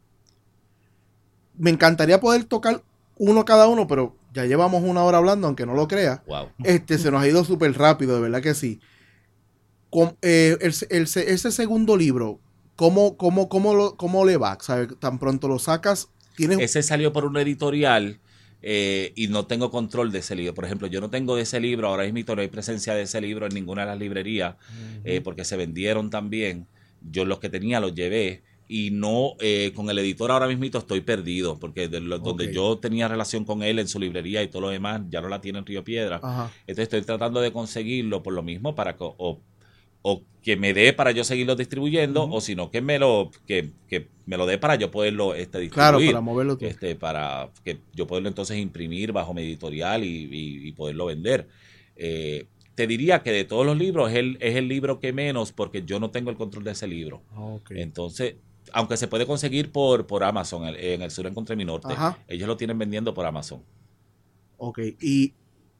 me encantaría poder tocar uno cada uno, pero ya llevamos una hora hablando, aunque no lo creas. Wow. Este, se nos ha ido súper rápido, de verdad que sí. Con, eh, el, el, ese segundo libro, ¿cómo, cómo, cómo, lo, cómo le va? ¿Sabes? Tan pronto lo sacas, tienes... Ese salió por una editorial eh, y no tengo control de ese libro. Por ejemplo, yo no tengo de ese libro, ahora mismo no hay presencia de ese libro en ninguna de las librerías, uh-huh. eh, porque se vendieron también. Yo los que tenía los llevé. Y no, eh, con el editor ahora mismo estoy perdido, porque de lo, okay. donde yo tenía relación con él en su librería y todo lo demás, ya no la tiene en Río Piedra. Ajá. Entonces estoy tratando de conseguirlo por lo mismo, para que, o, o que me dé para yo seguirlo distribuyendo, uh-huh. o si no, que me lo que, que me lo dé para yo poderlo este, distribuir. Claro, para moverlo tú. Este, para que yo poderlo entonces imprimir bajo mi editorial y, y, y poderlo vender. Eh, te diría que de todos los libros es el, es el libro que menos, porque yo no tengo el control de ese libro. Okay. Entonces... aunque se puede conseguir por, por Amazon, en, en el sur encontré mi norte. Ajá. Ellos lo tienen vendiendo por Amazon. Ok, y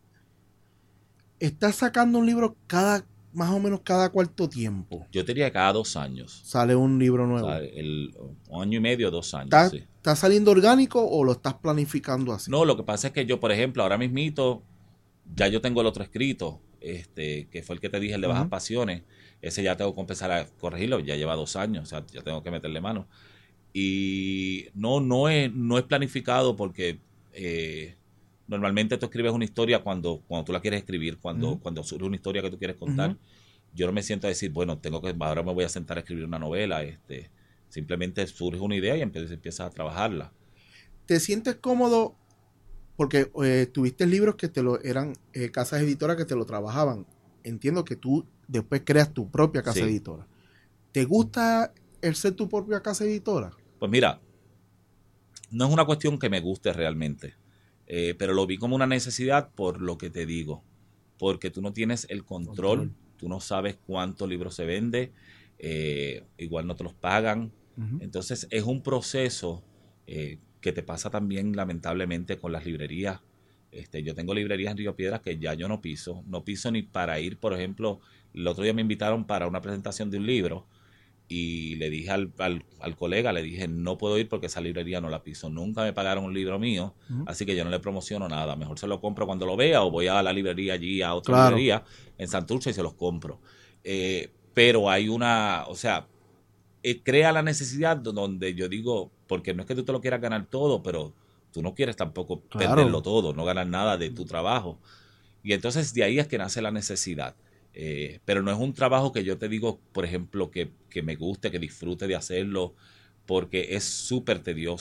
estás sacando un libro cada, más o menos cada cuarto tiempo. Yo diría que cada dos años. Sale un libro nuevo. O sea, el, un año y medio, dos años. ¿Está, sí. ¿Está saliendo orgánico o lo estás planificando así? No, lo que pasa es que yo, por ejemplo, ahora mismito, ya yo tengo el otro escrito, este, que fue el que te dije, el de uh-huh. Bajas Pasiones. Ese ya tengo que empezar a corregirlo, ya lleva dos años, o sea, ya tengo que meterle mano. Y no, no es, no es planificado porque eh, normalmente tú escribes una historia cuando, cuando tú la quieres escribir, cuando, uh-huh. cuando surge una historia que tú quieres contar. Uh-huh. Yo no me siento a decir, bueno, tengo que, ahora me voy a sentar a escribir una novela. Este, simplemente surge una idea y empiezas, empiezas a trabajarla. ¿Te sientes cómodo? Porque eh, tuviste libros que te lo eran eh, casas editoras que te lo trabajaban. Entiendo que tú después creas tu propia casa sí. editora. ¿Te gusta el ser tu propia casa editora? Pues mira, no es una cuestión que me guste realmente, eh, pero lo vi como una necesidad por lo que te digo, porque tú no tienes el control, control. Tú no sabes cuántos libros se vende, eh, igual no te los pagan, uh-huh. Entonces es un proceso eh, que te pasa también lamentablemente con las librerías. Este, yo tengo librerías en Río Piedras que ya yo no piso, no piso ni para ir, por ejemplo, el otro día me invitaron para una presentación de un libro y le dije al, al, al colega, le dije, no puedo ir porque esa librería no la piso, nunca me pagaron un libro mío, uh-huh. Así que yo no le promociono nada, mejor se lo compro cuando lo vea o voy a la librería allí, a otra claro. librería en Santurce y se los compro. Eh, pero hay una, o sea, eh, crea la necesidad donde yo digo, porque no es que tú te lo quieras ganar todo, pero tú no quieres tampoco claro. perderlo todo, no ganar nada de tu trabajo. Y entonces de ahí es que nace la necesidad. Eh, pero no es un trabajo que yo te digo, por ejemplo, que, que me guste, que disfrute de hacerlo, porque es súper tedioso.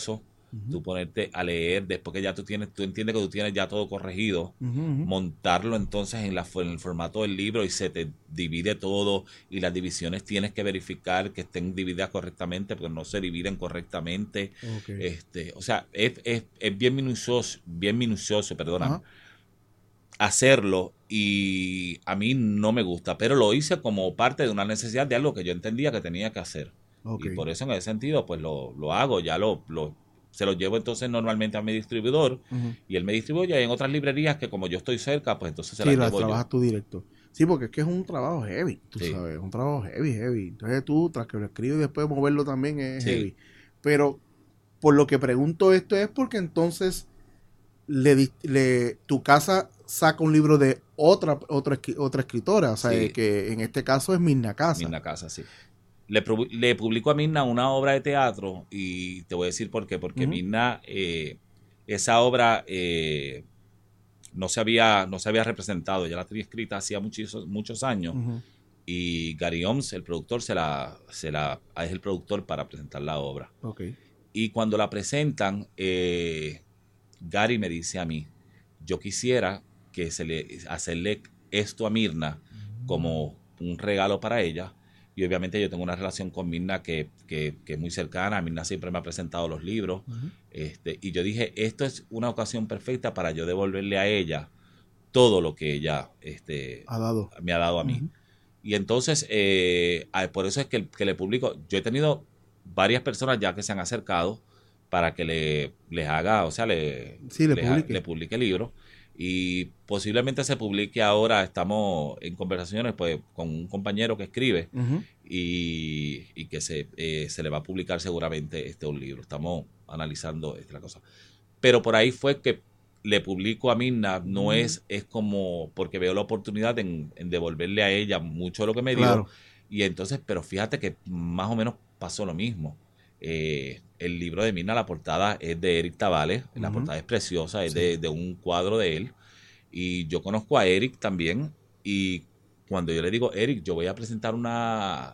uh-huh. tú ponerte a leer, después que ya tú tienes, tú entiendes que tú tienes ya todo corregido, uh-huh. montarlo entonces en, la, en el formato del libro y se te divide todo y las divisiones tienes que verificar que estén divididas correctamente porque no se dividen correctamente. Okay. Este, o sea, es, es, es bien minucioso, bien minucioso, perdona, uh-huh. hacerlo y a mí no me gusta, pero lo hice como parte de una necesidad de algo que yo entendía que tenía que hacer. Okay. Y por eso en ese sentido pues lo, lo hago, ya lo, lo se lo llevo entonces normalmente a mi distribuidor uh-huh. y él me distribuye en otras librerías que como yo estoy cerca, pues entonces se sí, las las llevo trabajas yo. tú directo. Sí, porque es que es un trabajo heavy, tú sí. sabes, es un trabajo heavy, heavy. Entonces tú, tras que lo escribes y después moverlo también es sí. heavy. Pero por lo que pregunto esto es porque entonces le, le tu casa saca un libro de otra otra, otra escritora, o sea, sí. que en este caso es Mirna Casa. Mirna Casa, sí. Le, le publicó a Mirna una obra de teatro y te voy a decir por qué. Porque uh-huh. Mirna, eh, esa obra eh, no, se había, no se había representado. Ya la tenía escrita hacía muchos, muchos años. Uh-huh. Y Gary Oms, el productor, se la, se la, es el productor para presentar la obra. Okay. Y cuando la presentan, eh, Gary me dice a mí, yo quisiera que se le, hacerle esto a Mirna uh-huh. como un regalo para ella. Y obviamente yo tengo una relación con Mirna que, que, que es muy cercana. Mirna siempre me ha presentado los libros. Uh-huh. este, y yo dije, esto es una ocasión perfecta para yo devolverle a ella todo lo que ella este, ha dado. me ha dado a mí. Uh-huh. Y entonces, eh, por eso es que, que le publico. Yo he tenido varias personas ya que se han acercado para que le, les haga, o sea, le, sí, le, le, publique. le publique el libro. Y posiblemente se publique ahora, estamos en conversaciones pues con un compañero que escribe uh-huh. y, y que se, eh, se le va a publicar seguramente este un libro. Estamos analizando esta cosa. Pero por ahí fue que le publico a Mirna, no uh-huh. es, es como porque veo la oportunidad en, en devolverle a ella mucho de lo que me claro. dio. Y entonces, pero fíjate que más o menos pasó lo mismo. Eh, el libro de Mirna, la portada es de Eric Tabales, uh-huh. la portada es preciosa, es sí. de, de un cuadro de él, y yo conozco a Eric también, y cuando yo le digo, Eric, yo voy a presentar una,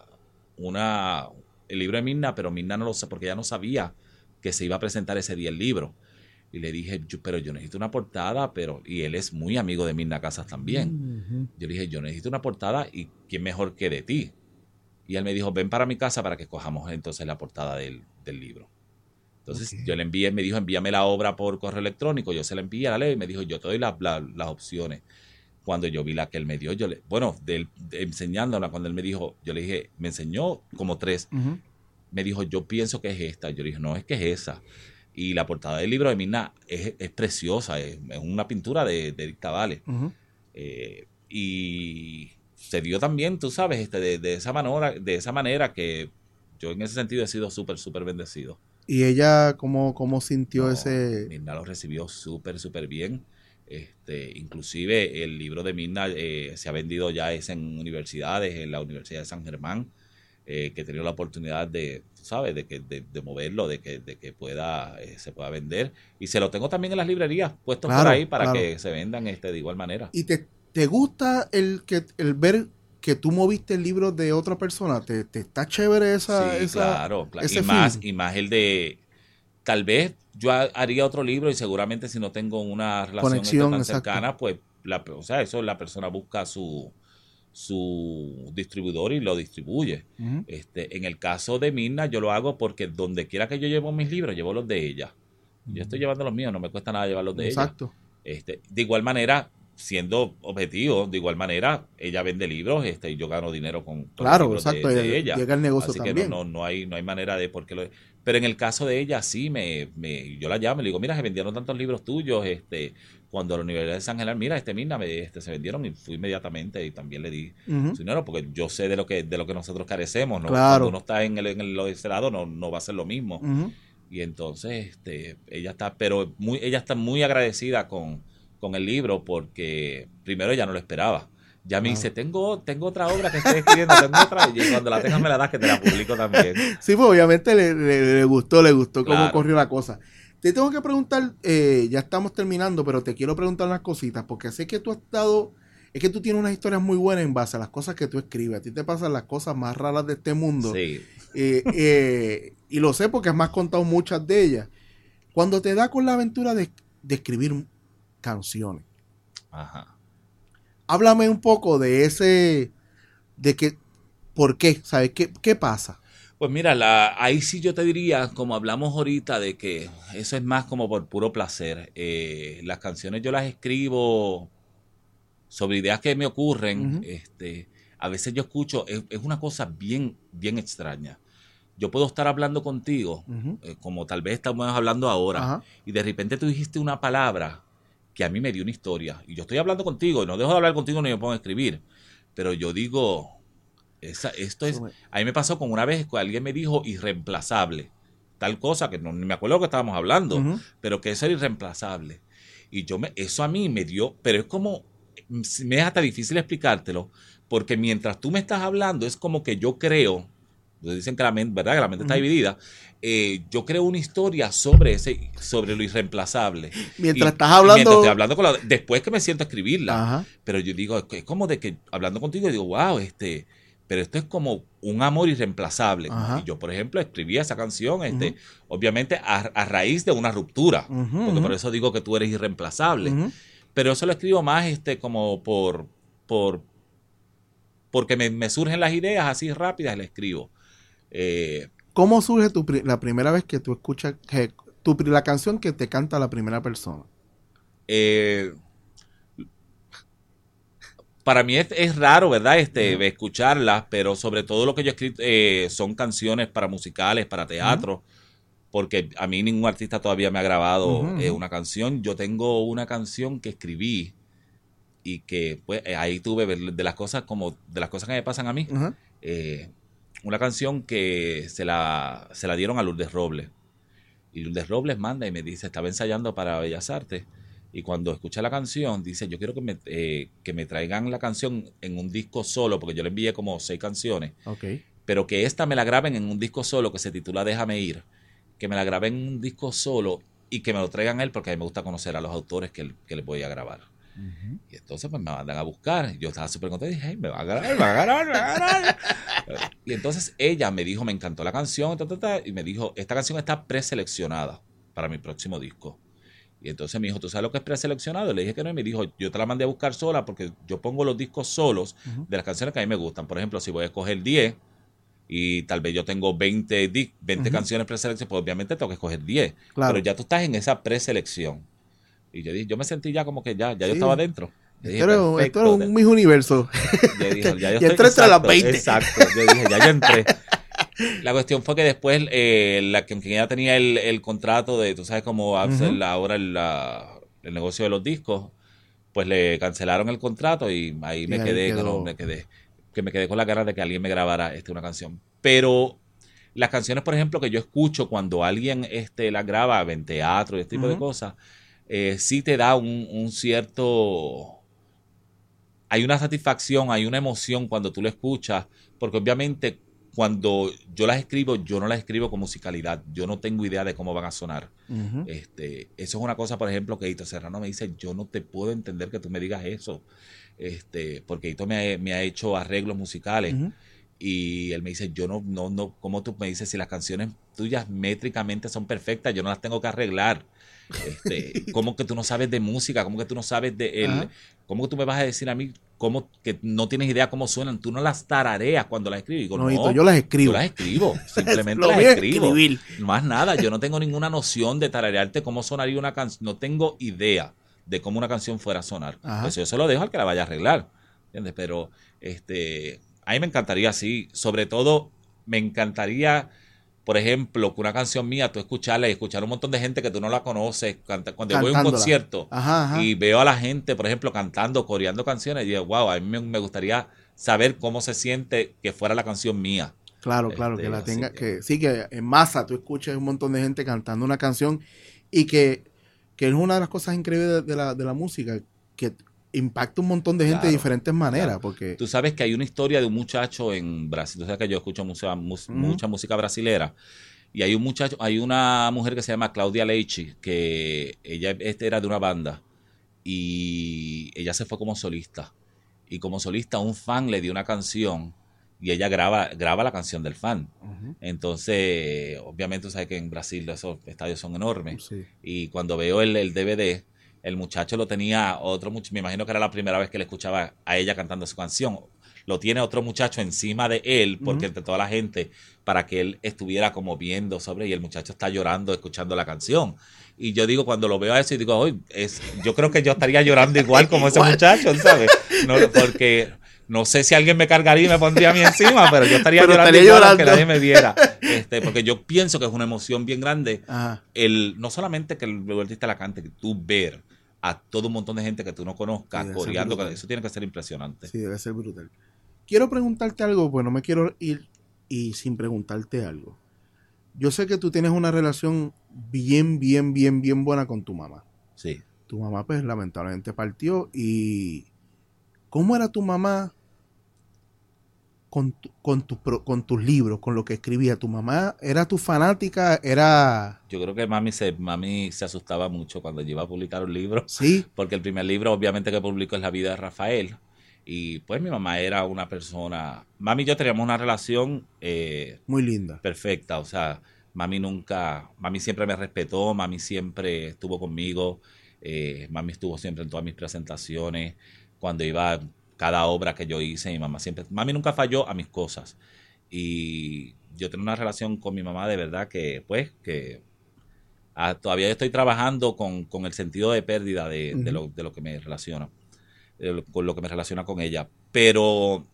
una el libro de Mirna, pero Mirna no lo sé, porque ella no sabía que se iba a presentar ese día el libro, y le dije, yo, pero yo necesito una portada, pero y él es muy amigo de Mirna Casas también, uh-huh. yo le dije, yo necesito una portada, y quién mejor que de ti. Y él me dijo, ven para mi casa para que escojamos entonces la portada del, del libro. Entonces okay. yo le envié, me dijo, envíame la obra por correo electrónico. Yo se la envié a la ley y me dijo, yo te doy la, la, las opciones. Cuando yo vi la que él me dio, yo le, bueno, de, de, enseñándola, cuando él me dijo, yo le dije, me enseñó como tres. Uh-huh. Me dijo, yo pienso que es esta. Yo le dije, no, es que es esa. Y la portada del libro de Mirna es, es preciosa, es, es una pintura de, de Eric Tabales. Uh-huh. Eh, y... se dio también, tú sabes, este, de, de esa manera, de esa manera que yo en ese sentido he sido súper, súper bendecido. ¿Y ella cómo, cómo sintió no, ese...? Mirna lo recibió súper, súper bien. Este, inclusive el libro de Mirna eh, se ha vendido ya es en universidades, en la Universidad de San Germán, eh, que he tenido la oportunidad de, ¿sabes?, de, que, de, de moverlo, de que, de que pueda eh, se pueda vender. Y se lo tengo también en las librerías, puestos claro, por ahí para claro. que se vendan este, de igual manera. ¿Y te, te gusta el, que, el ver que tú moviste el libro de otra persona? ¿Te, te está chévere esa...? Sí, esa, claro. claro. Ese y, más, film? y más el de... Tal vez yo haría otro libro y seguramente si no tengo una relación Conexión, tan exacto. cercana, pues, la, o sea, eso la persona busca su, su distribuidor y lo distribuye. Uh-huh. Este, en el caso de Mirna, yo lo hago porque donde quiera que yo llevo mis libros, llevo los de ella. Uh-huh. Yo estoy llevando los míos, no me cuesta nada llevar los de exacto. ella. Este, de igual manera, siendo objetivo, de igual manera, ella vende libros este, y yo gano dinero con, con claro, los libros exacto, de, de ella. Llega el negocio Así también. que no, no, no, hay, no hay manera de por qué lo... Pero en el caso de ella, sí, me, me yo la llamo y le digo, mira, se vendieron tantos libros tuyos, este, cuando a la Universidad de San Germán, mira, este Mirna, me, este, se vendieron y fui inmediatamente y también le di uh-huh. su dinero, porque yo sé de lo que de lo que nosotros carecemos, ¿no? Claro. Cuando uno está en el, en el de ese lado, no, no va a ser lo mismo. Uh-huh. Y entonces, este, ella está, pero muy, ella está muy agradecida con, con el libro, porque primero ella no lo esperaba. Ya me wow. dice, tengo, tengo otra obra que estoy escribiendo, tengo otra, y cuando la tengas me la das que te la publico también. Sí, pues obviamente le, le, le gustó, le gustó cómo claro. corrió la cosa. Te tengo que preguntar, eh, ya estamos terminando, pero te quiero preguntar unas cositas, porque sé que tú has estado, es que tú tienes unas historias muy buenas en base a las cosas que tú escribes. A ti te pasan las cosas más raras de este mundo. Sí. Eh, eh, y lo sé porque me has contado muchas de ellas. Cuando te da con la aventura de, de escribir canciones, Ajá. háblame un poco de ese, de que, ¿por qué? ¿Sabes qué, qué pasa? Pues mira, la, ahí sí yo te diría, como hablamos ahorita, de que eso es más como por puro placer. Eh, las canciones yo las escribo sobre ideas que me ocurren. Uh-huh. Este, a veces yo escucho, es, es una cosa bien, bien extraña. Yo puedo estar hablando contigo, Uh-huh. eh, como tal vez estamos hablando ahora, Ajá. y de repente tú dijiste una palabra que a mí me dio una historia. Y yo estoy hablando contigo, y no dejo de hablar contigo ni me pongo a escribir. Pero yo digo, esa, esto es... Eso me- A mí me pasó con una vez que alguien me dijo irreemplazable. Tal cosa que no ni me acuerdo que estábamos hablando, Uh-huh. pero que eso era irreemplazable. Y yo me, eso a mí me dio, pero es como, me es hasta difícil explicártelo, porque mientras tú me estás hablando, es como que yo creo, dicen que la mente, ¿verdad? Que la mente está Uh-huh. dividida. Eh, yo creo una historia sobre ese, sobre lo irreemplazable. Mientras Y- estás y hablando... mientras estoy hablando con la, después que me siento a escribirla. Ajá. Pero yo digo, es como de que hablando contigo, digo, wow, este, pero esto es como un amor irreemplazable. Ajá. Y yo, por ejemplo, escribí esa canción, este, Uh-huh. obviamente a, a raíz de una ruptura. Uh-huh. Porque por eso digo que tú eres irreemplazable. Uh-huh. Pero eso lo escribo más este, como por, por porque me, me surgen las ideas así rápidas, las escribo. Eh, ¿Cómo surge tu pri- la primera vez que tú escuchas que, tu, pri- la canción que te canta la primera persona? eh, para mí es, es raro, ¿verdad? Este, Ujú. escucharlas, pero sobre todo lo que yo he escrito eh, son canciones para musicales, para teatro, porque a mí ningún artista todavía me ha grabado Ujú, eh, ujú. una canción. Yo tengo una canción que escribí y que pues eh, ahí tuve de las cosas como de las cosas que me pasan a mí. Ajá. eh, una canción que se la, se la dieron a Lourdes Robles. Y Lourdes Robles manda y me dice, estaba ensayando para Bellas Artes. Y cuando escucha la canción, dice, yo quiero que me, eh, que me traigan la canción en un disco solo, porque yo le envié como seis canciones, Ok. pero que esta me la graben en un disco solo que se titula Déjame Ir, que me la graben en un disco solo y que me lo traigan a él, porque a mí me gusta conocer a los autores que, que les voy a grabar. Ujú. Y entonces pues me mandan a buscar. Yo estaba súper contento y dije, hey, me va a grabar, me va a grabar, me va a grabar. Y entonces ella me dijo, me encantó la canción, ta, ta, ta, y me dijo, esta canción está preseleccionada para mi próximo disco. Y entonces me dijo, ¿tú sabes lo que es preseleccionado? Le dije que no, y me dijo, yo te la mandé a buscar sola porque yo pongo los discos solos Ujú. de las canciones que a mí me gustan. Por ejemplo, si voy a escoger diez y tal vez yo tengo veinte, di- veinte Ujú. canciones preseleccionadas, pues obviamente tengo que escoger diez. Claro. Pero ya tú estás en esa preselección. Y yo dije, yo me sentí ya como que ya, ya yo Sí. estaba dentro. Yo dije, Esto era, un- esto era perfecto. un Miss Universo. Yo dije, ya yo Y estoy entré entre las exacto, veinte. exacto. Yo dije, ya yo entré. La cuestión fue que después eh, la que, quien ya tenía el, el contrato de, tú sabes cómo hacer Ujú. la- ahora el, la- el negocio de los discos, pues le cancelaron el contrato y ahí Y me ahí quedé, que quedó. no, me quedé, que me quedé con la ganas de que alguien me grabara este, una canción. Pero las canciones, por ejemplo, que yo escucho cuando alguien este, las graba en teatro y este tipo de Ujú. cosas, eh, sí te da un, un cierto... Hay una satisfacción, hay una emoción cuando tú lo escuchas, porque obviamente cuando yo las escribo, yo no las escribo con musicalidad, yo no tengo idea de cómo van a sonar. Ujú. Este, eso es una cosa, por ejemplo, que Hito Serrano me dice, yo no te puedo entender que tú me digas eso, este, porque Hito me ha, me ha hecho arreglos musicales. Ujú. Y él me dice, yo no, no, no, ¿cómo tú me dices si las canciones tuyas métricamente son perfectas? Yo no las tengo que arreglar. Este, ¿cómo que tú no sabes de música? ¿Cómo que tú no sabes de el, Ajá. cómo que tú me vas a decir a mí cómo que no tienes idea cómo suenan? Tú no las tarareas cuando las escribes. Digo, No, no, Hito, yo las escribo. yo las escribo, simplemente Lo las mío es escribo. escribir. Más nada, yo no tengo ninguna noción de tararearte cómo sonaría una canción, no tengo idea de cómo una canción fuera a sonar. Ajá. Eso yo se lo dejo al que la vaya a arreglar, ¿entiendes? Pero este, a mí me encantaría, sí, sobre todo me encantaría, por ejemplo, que una canción mía, tú escucharla y escuchar un montón de gente que tú no la conoces, canta, cuando yo voy a un Cantándola. concierto Ajá, ajá. y veo a la gente, por ejemplo, cantando, coreando canciones, y digo, wow, a mí me, me gustaría saber cómo se siente que fuera la canción mía. Claro, claro, Este, que la así tenga, que- que sí, que en masa tú escuches un montón de gente cantando una canción y que, que es una de las cosas increíbles de, de la, de la música, que impacta un montón de gente Claro, de diferentes maneras, claro. porque Tú sabes que hay una historia de un muchacho en Brasil, tú sabes que yo escucho mucha, mus- Ujú. mucha música brasilera, y hay un muchacho, hay una mujer que se llama Claudia Leichi, que ella este era de una banda, y ella se fue como solista, y como solista un fan le dio una canción, y ella graba, graba la canción del fan. Uh-huh. Entonces, obviamente, sabes que en Brasil esos estadios son enormes. Sí. Y cuando veo el, el D V D, el muchacho lo tenía otro muchacho, me imagino que era la primera vez que le escuchaba a ella cantando su canción. Lo tiene otro muchacho encima de él, porque uh-huh. entre toda la gente, para que él estuviera como viendo sobre, y el muchacho está llorando, escuchando la canción. Y yo digo, cuando lo veo a eso, y digo, oye, es, yo creo que yo estaría llorando igual como ese muchacho, ¿sabes? No, porque no sé si alguien me cargaría y me pondría a mí encima, pero yo estaría pero llorando estaría igual llorando. Aunque nadie me viera. Este, porque yo pienso que es una emoción bien grande, uh-huh. el no solamente que el artista la cante, que tú ver a todo un montón de gente que tú no conozcas, sí, coreando, que eso tiene que ser impresionante. Sí, debe ser brutal. Quiero preguntarte algo, pues no me quiero ir y sin preguntarte algo. Yo sé que tú tienes una relación bien, bien, bien, bien buena con tu mamá. Sí. Tu mamá, pues, lamentablemente partió. ¿Y cómo era tu mamá con, tu, con, tu, con tus libros, con lo que escribía? ¿Tu mamá era tu fanática? Era... Yo creo que mami se, mami se asustaba mucho cuando yo iba a publicar un libro. Sí. Porque el primer libro, obviamente, que publico es La vida de Rafael. Y pues mi mamá era una persona... Mami y yo teníamos una relación... Eh, muy linda. Perfecta, o sea, mami nunca... Mami siempre me respetó, mami siempre estuvo conmigo, eh, mami estuvo siempre en todas mis presentaciones, cuando iba a cada obra que yo hice, mi mamá siempre... Mami nunca falló a mis cosas. Y yo tengo una relación con mi mamá de verdad que, pues, que... Ah, todavía estoy trabajando con, con el sentido de pérdida de, uh-huh. de, lo, de lo que me relaciona. Con lo que me relaciona con ella. Pero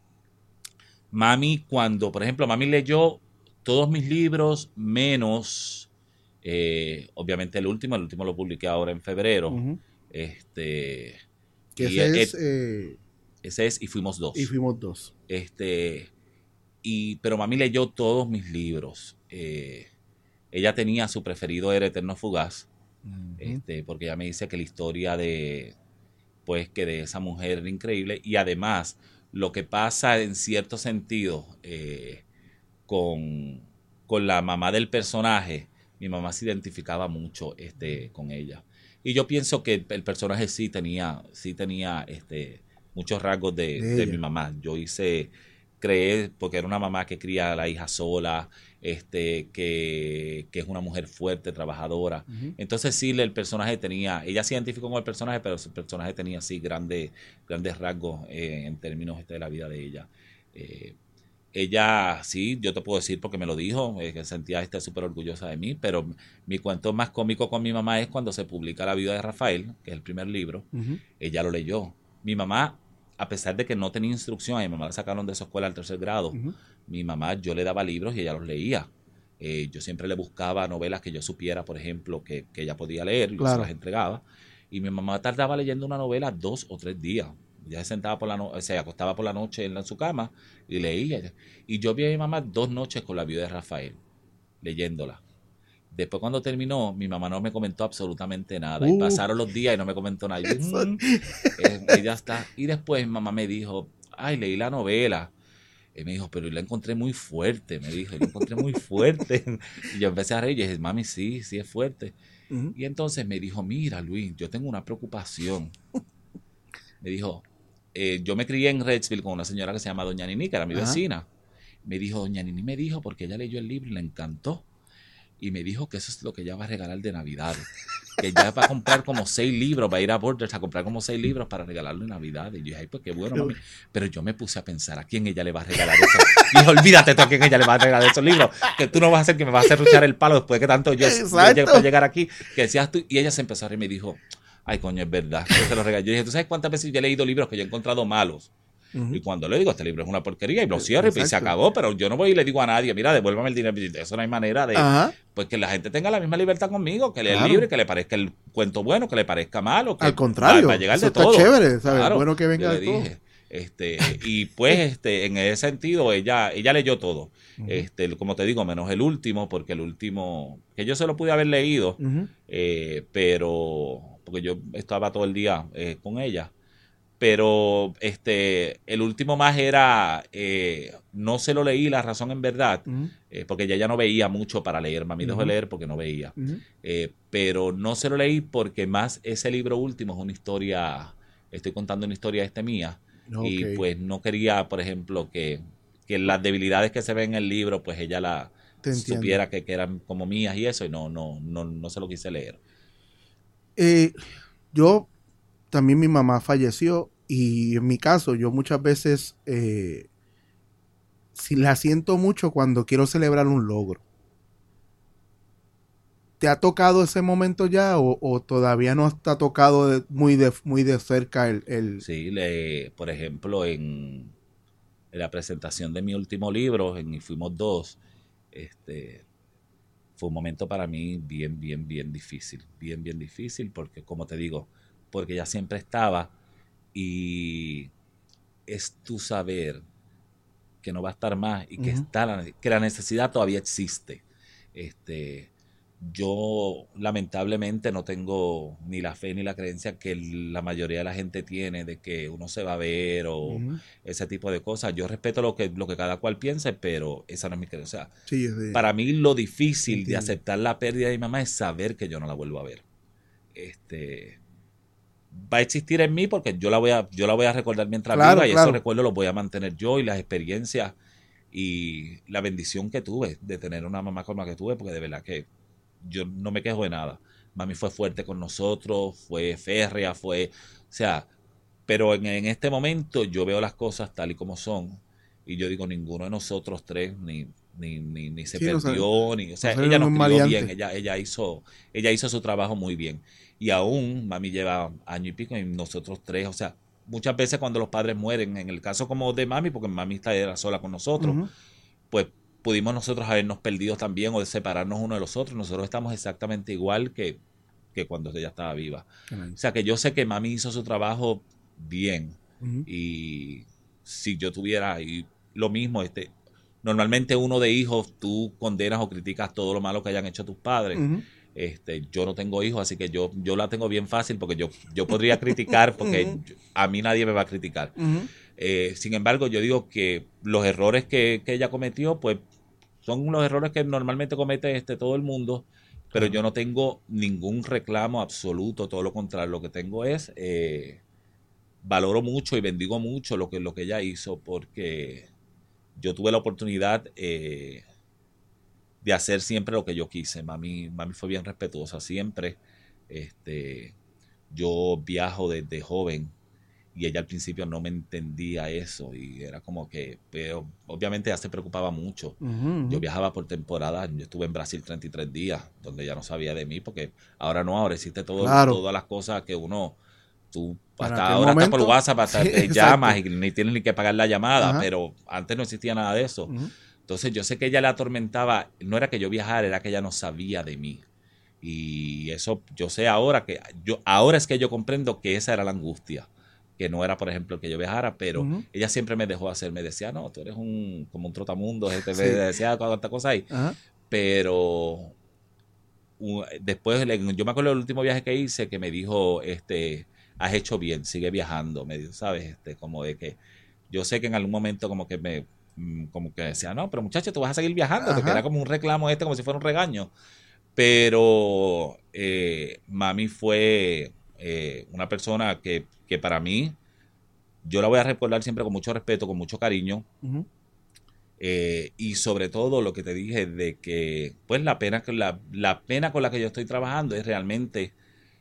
mami, cuando, por ejemplo, mami leyó todos mis libros, menos, eh, obviamente el último, el último lo publiqué ahora en febrero. Uh-huh. Este. Que ese y, es. Et, eh, ese es Y fuimos dos. Y fuimos dos. Este. Y, pero mami leyó todos mis libros. Eh, ella tenía su preferido, era Eterno Fugaz. Uh-huh. Este, porque ella me dice que la historia de. Pues que de esa mujer era increíble, y además lo que pasa en cierto sentido eh, con, con la mamá del personaje, mi mamá se identificaba mucho este, con ella, y yo pienso que el personaje sí tenía sí tenía este, muchos rasgos de, de, de mi mamá. Yo hice, creé, porque era una mamá que cría a la hija sola, este que, que es una mujer fuerte, trabajadora. Uh-huh. Entonces sí, el personaje tenía, ella se identificó con el personaje, pero su personaje tenía sí grandes, grandes rasgos eh, en términos este, de la vida de ella. Eh, ella, sí, yo te puedo decir porque me lo dijo, eh, que sentía este súper orgullosa de mí, pero mi cuento más cómico con mi mamá es cuando se publica La vida de Rafael, que es el primer libro. Uh-huh. Ella lo leyó. Mi mamá, a pesar de que no tenía instrucción, a mi mamá la sacaron de su escuela al tercer grado. Uh-huh. Mi mamá, yo le daba libros y ella los leía. Eh, yo siempre le buscaba novelas que yo supiera, por ejemplo, que, que ella podía leer, y claro. se las entregaba. Y mi mamá tardaba leyendo una novela dos o tres días. Ya se sentaba por la no- se acostaba por la noche en, en su cama y leía. Y yo vi a mi mamá dos noches con La vida de Rafael, leyéndola. Después, cuando terminó, mi mamá no me comentó absolutamente nada. Uh. Y pasaron los días y no me comentó nada. Y, mm, eh, ella está. Y después mi mamá me dijo, ay, leí la novela. Y me dijo, pero yo la encontré muy fuerte. Me dijo, yo la encontré muy fuerte. Y yo empecé a reír y dije, mami, sí, sí es fuerte. Uh-huh. Y entonces me dijo, mira, Luis, yo tengo una preocupación. Me dijo, eh, yo me crié en Redsville con una señora que se llama Doña Nini, que era mi uh-huh. vecina. Me dijo, Doña Nini me dijo, porque ella leyó el libro y le encantó. Y me dijo que eso es lo que ella va a regalar de Navidad. Que ella va a comprar como seis libros, va a ir a Borders a comprar como seis libros para regalarlo en Navidad. Y yo dije, ay, pues qué bueno, mami. Pero yo me puse a pensar, ¿a quién ella le va a regalar eso? Y dije, olvídate tú a quién ella le va a regalar esos libros. Que tú no vas a hacer que me vas a hacer ruchar el palo después de que tanto yo, yo llegue para llegar aquí. Que decías tú. Y ella se empezó a reír y me dijo, ay, coño, es verdad. Yo se lo regalé. Yo dije, ¿tú sabes cuántas veces yo he leído libros que yo he encontrado malos? Uh-huh. Y cuando le digo, este libro es una porquería, y lo cierro y se acabó, pero yo no voy y le digo a nadie, mira, devuélvame el dinero. Eso no hay manera de, uh-huh. pues que la gente tenga la misma libertad conmigo, que lea claro. el libro, que le parezca el cuento bueno, que le parezca malo, que al contrario, va a llegar eso de está todo. Chévere, ¿sabes? Claro, bueno que venga yo de le todo. Dije, este, y pues este, en ese sentido ella, ella leyó todo. Uh-huh. Este, como te digo, menos el último, porque el último, que yo se lo pude haber leído, uh-huh. eh, pero porque yo estaba todo el día eh, con ella. Pero este el último más era, eh, no se lo leí, La razón en verdad, uh-huh. eh, porque ella ya no veía mucho para leer, mami uh-huh. dejó de leer porque no veía. Uh-huh. Eh, pero no se lo leí porque más ese libro último es una historia, estoy contando una historia este mía, okay. y pues no quería, por ejemplo, que, que las debilidades que se ven en el libro, pues ella la Te supiera que, que eran como mías y eso, y no, no, no, no se lo quise leer. Eh, yo, también mi mamá falleció y en mi caso yo muchas veces eh, si la siento mucho cuando quiero celebrar un logro. ¿Te ha tocado ese momento ya o, o todavía no está tocado de, muy, de, muy de cerca el... el... Sí, le, por ejemplo, en, en la presentación de mi último libro, en Y Fuimos Dos, este, fue un momento para mí bien, bien, bien difícil, bien, bien difícil, porque como te digo, porque ella siempre estaba y es tu saber que no va a estar más y que, uh-huh. está la, que la necesidad todavía existe. Este... Yo lamentablemente no tengo ni la fe ni la creencia que la mayoría de la gente tiene de que uno se va a ver o uh-huh. ese tipo de cosas. Yo respeto lo que, lo que cada cual piense, pero esa no es mi creencia. O sea, sí, sí. Para mí lo difícil Entiendo. de aceptar la pérdida de mi mamá es saber que yo no la vuelvo a ver. Este, va a existir en mí porque yo la voy a, yo la voy a recordar mientras claro, viva y claro. esos recuerdos los voy a mantener yo y las experiencias y la bendición que tuve de tener una mamá como la que tuve, porque de verdad que yo no me quejo de nada. Mami fue fuerte con nosotros, fue férrea, fue... O sea, pero en, en este momento yo veo las cosas tal y como son y yo digo, ninguno de nosotros tres ni, ni, ni, ni se sí, perdió, no ni... O sea, no ella nos crió bien, ella, ella, hizo, ella hizo su trabajo muy bien. Y aún mami lleva año y pico y nosotros tres, o sea, muchas veces cuando los padres mueren, en el caso como de mami, porque mami era sola con nosotros, uh-huh. pues pudimos nosotros habernos perdido también o de separarnos uno de los otros. Nosotros estamos exactamente igual que, que cuando ella estaba viva. Uh-huh. O sea que yo sé que mami hizo su trabajo bien. Uh-huh. Y si yo tuviera y lo mismo, este, normalmente uno de hijos, tú condenas o criticas todo lo malo que hayan hecho tus padres. Uh-huh. Este, yo no tengo hijos, así que yo, yo la tengo bien fácil porque yo, yo podría criticar porque uh-huh. yo, a mí nadie me va a criticar. Uh-huh. Eh, sin embargo, yo digo que los errores que, que ella cometió, pues son los errores que normalmente comete este, todo el mundo, pero uh-huh. yo no tengo ningún reclamo absoluto, todo lo contrario, lo que tengo es, eh, valoro mucho y bendigo mucho lo que, lo que ella hizo, porque yo tuve la oportunidad eh, de hacer siempre lo que yo quise. Mami, mami fue bien respetuosa siempre. Este, yo viajo desde joven y ella al principio no me entendía eso y era como que, pero obviamente ella se preocupaba mucho. Uh-huh. Yo viajaba por temporada, yo estuve en Brasil treinta y tres días, donde ella no sabía de mí, porque ahora no, ahora existe todo, claro. todas las cosas que uno, tú hasta ahora momento, hasta por WhatsApp, hasta sí, te llamas y ni tienes ni que pagar la llamada, uh-huh. pero antes no existía nada de eso. Uh-huh. Entonces yo sé que ella le atormentaba, no era que yo viajara, era que ella no sabía de mí. Y eso yo sé ahora que, yo ahora es que yo comprendo que esa era la angustia. Que no era, por ejemplo, que yo viajara, pero uh-huh. ella siempre me dejó hacer, me decía, no, tú eres un como un trotamundo, este, sí. me decía cuántas cosas hay, uh-huh. pero uh, después, yo me acuerdo del último viaje que hice, que me dijo, este, has hecho bien, sigue viajando, me dijo, ¿sabes? Este, como de que, yo sé que en algún momento como que me, como que decía, no, pero muchacho, tú vas a seguir viajando, uh-huh. porque era como un reclamo este, como si fuera un regaño, pero eh, mami fue eh, una persona que que para mí, yo la voy a recordar siempre con mucho respeto, con mucho cariño, uh-huh. eh, y sobre todo lo que te dije de que, pues la pena, la, la pena con la que yo estoy trabajando es realmente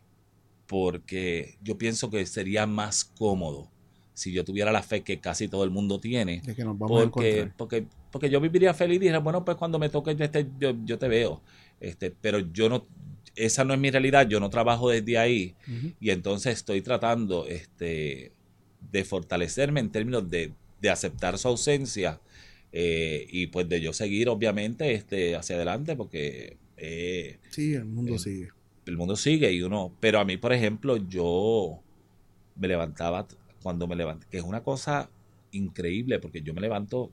porque yo pienso que sería más cómodo si yo tuviera la fe que casi todo el mundo tiene, de que nos vamos porque, a encontrar. porque, porque yo viviría feliz y dije, bueno, pues cuando me toque yo, este, yo, yo te veo, este, pero yo no, esa no es mi realidad, yo no trabajo desde ahí, uh-huh. y entonces estoy tratando este, de fortalecerme en términos de, de aceptar su ausencia eh, y pues de yo seguir obviamente este, hacia adelante porque eh, sí, el mundo eh, sigue. El mundo sigue y uno, pero a mí por ejemplo yo me levantaba cuando me levanté, que es una cosa increíble porque yo me levanto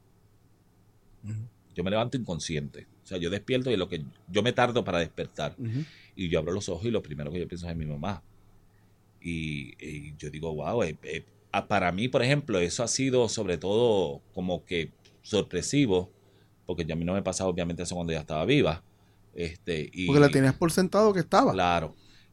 uh-huh. yo me levanto inconsciente. O sea, yo despierto y lo que yo me tardo para despertar. Uh-huh. Y yo abro los ojos y lo primero que yo pienso es en mi mamá. Y, y yo digo, wow, eh, eh, para mí, por ejemplo, eso ha sido sobre todo como que sorpresivo, porque yo a mí no me pasaba obviamente eso cuando ella estaba viva. Este, y, porque la tenías por sentado que estaba. Claro.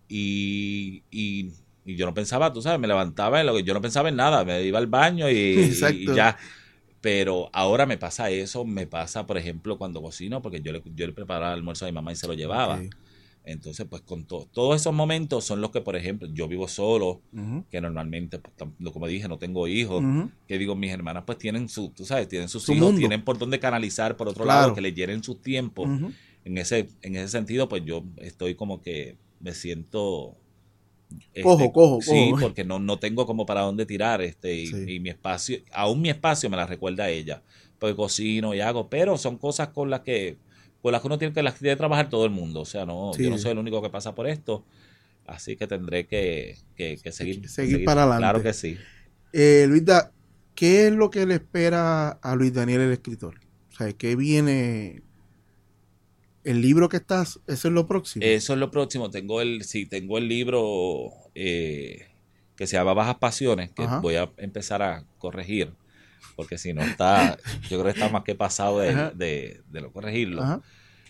Y, y, y yo no pensaba, tú sabes, me levantaba, en lo que yo no pensaba en nada, me iba al baño y, y ya... Pero ahora me pasa eso, me pasa, por ejemplo, cuando cocino, porque yo le, yo le preparaba el almuerzo a mi mamá y se lo llevaba. Okay. Entonces, pues con to, todos esos momentos son los que, por ejemplo, yo vivo solo, uh-huh. que normalmente, pues, como dije, no tengo hijos, uh-huh. que digo, mis hermanas pues tienen su, tú sabes, tienen sus su hijos, mundo. Tienen por dónde canalizar, por otro claro. lado, que les llenen sus tiempos. Uh-huh. En ese, en ese sentido, pues yo estoy como que me siento... Este, cojo, cojo, sí, cojo. porque no, no tengo como para dónde tirar, este, y, sí. y mi espacio, aún mi espacio me la recuerda a ella, porque cocino y hago, pero son cosas con las que, con las que uno tiene que, las tiene que trabajar todo el mundo, o sea, no, sí. yo no soy el único que pasa por esto, así que tendré que, que, que seguir, seguir, seguir para adelante. Claro que sí. Eh, Luisda, ¿qué es lo que le espera a Luis Daniel el escritor? O sea, ¿qué viene? ¿El libro que estás, eso es lo próximo? Eso es lo próximo. Tengo el, sí, tengo el libro eh, que se llama Bajas Pasiones, que Ajá. voy a empezar a corregir, porque si no está, yo creo que está más que pasado de, de, de lo corregirlo. Ajá.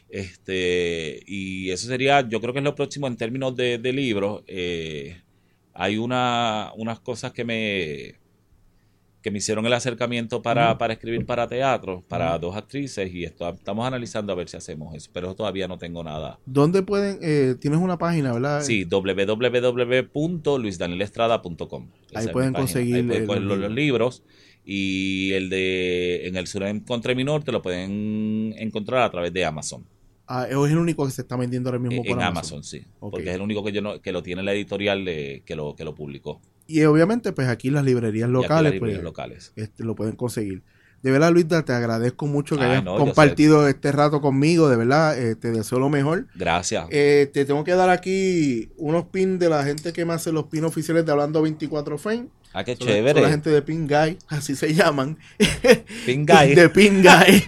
Este, y eso sería, yo creo que es lo próximo en términos de, de libros. Eh, hay una, unas cosas que me... que me hicieron el acercamiento para, uh-huh. para escribir para teatro, para uh-huh. dos actrices, y esto, estamos analizando a ver si hacemos eso, pero todavía no tengo nada. ¿Dónde pueden? Eh, tienes una página, ¿verdad? Sí, doble u doble u doble u punto luis daniel estrada punto com. Ahí pueden conseguir Ahí pueden coger los, los libros, y el de En el sur encontré mi norte lo pueden encontrar a través de Amazon. Ah, es el único que se está vendiendo ahora mismo por en Amazon. Amazon, sí. Okay. Porque es el único que yo no, que lo tiene la editorial de, que lo que lo publicó. Y obviamente, pues aquí las librerías locales, las librerías pues, locales. Este, lo pueden conseguir. De verdad, Luisda, te agradezco mucho que Ay, hayas no, compartido este rato conmigo. De verdad, eh, te deseo lo mejor. Gracias. Eh, te tengo que dar aquí unos pins de la gente que me hace los pins oficiales de Hablando veinticuatro Frames. Ah, qué son chévere. Son la gente de Pin Guy, así se llaman. Pin Guy. De Pin Guy.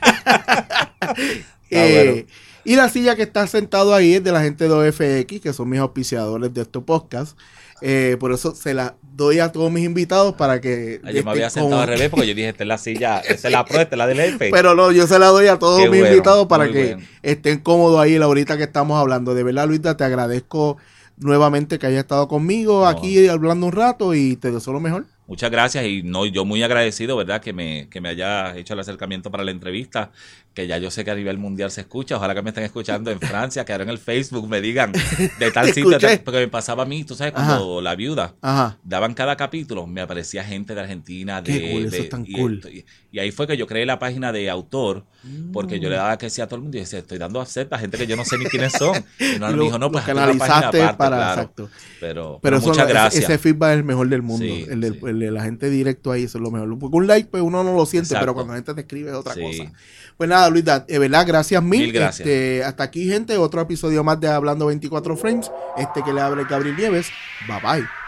eh, bueno. Y la silla que está sentado ahí es de la gente de O F X, que son mis auspiciadores de este podcast. Eh, por eso se la doy a todos mis invitados para que... Ay, yo me había sentado como... al revés porque yo dije, esta es la silla, esta es la pro, esta es la del jefe. Pero no, yo se la doy a todos Qué mis bueno, invitados para que bueno. estén cómodos ahí la horita que estamos hablando. De verdad, Luisda, te agradezco nuevamente que hayas estado conmigo no. aquí hablando un rato y te deseo lo mejor. Muchas gracias y no, yo muy agradecido, ¿verdad? Que me, que me haya hecho el acercamiento para la entrevista, que ya yo sé que a nivel mundial se escucha. Ojalá que me estén escuchando en Francia, que ahora en el Facebook me digan de tal sitio, tal, porque me pasaba a mí, tú sabes, cuando Ajá. La Viuda Ajá. daban cada capítulo, me aparecía gente de Argentina, de... Qué cool, de, eso es tan y, cool. Y, y ahí fue que yo creé la página de autor, porque yo le daba que decía a todo el mundo y decía, estoy dando acepta a gente que yo no sé ni quiénes son. Y no me dijo, no, pues una página aparte, para, claro. Exacto. Pero, pero, pero muchas no, gracias. Ese, ese feedback es el mejor del mundo, sí, el, del, sí. el de la gente directo ahí, eso es lo mejor. Porque un like, pues uno no lo siente, Exacto. pero cuando la gente te escribe es otra sí. cosa. Pues nada, Luisda, de verdad, gracias mil. Mil gracias. Este, hasta aquí, gente, otro episodio más de Hablando veinticuatro Frames. Este que le abre Gabriel Nieves. Bye bye.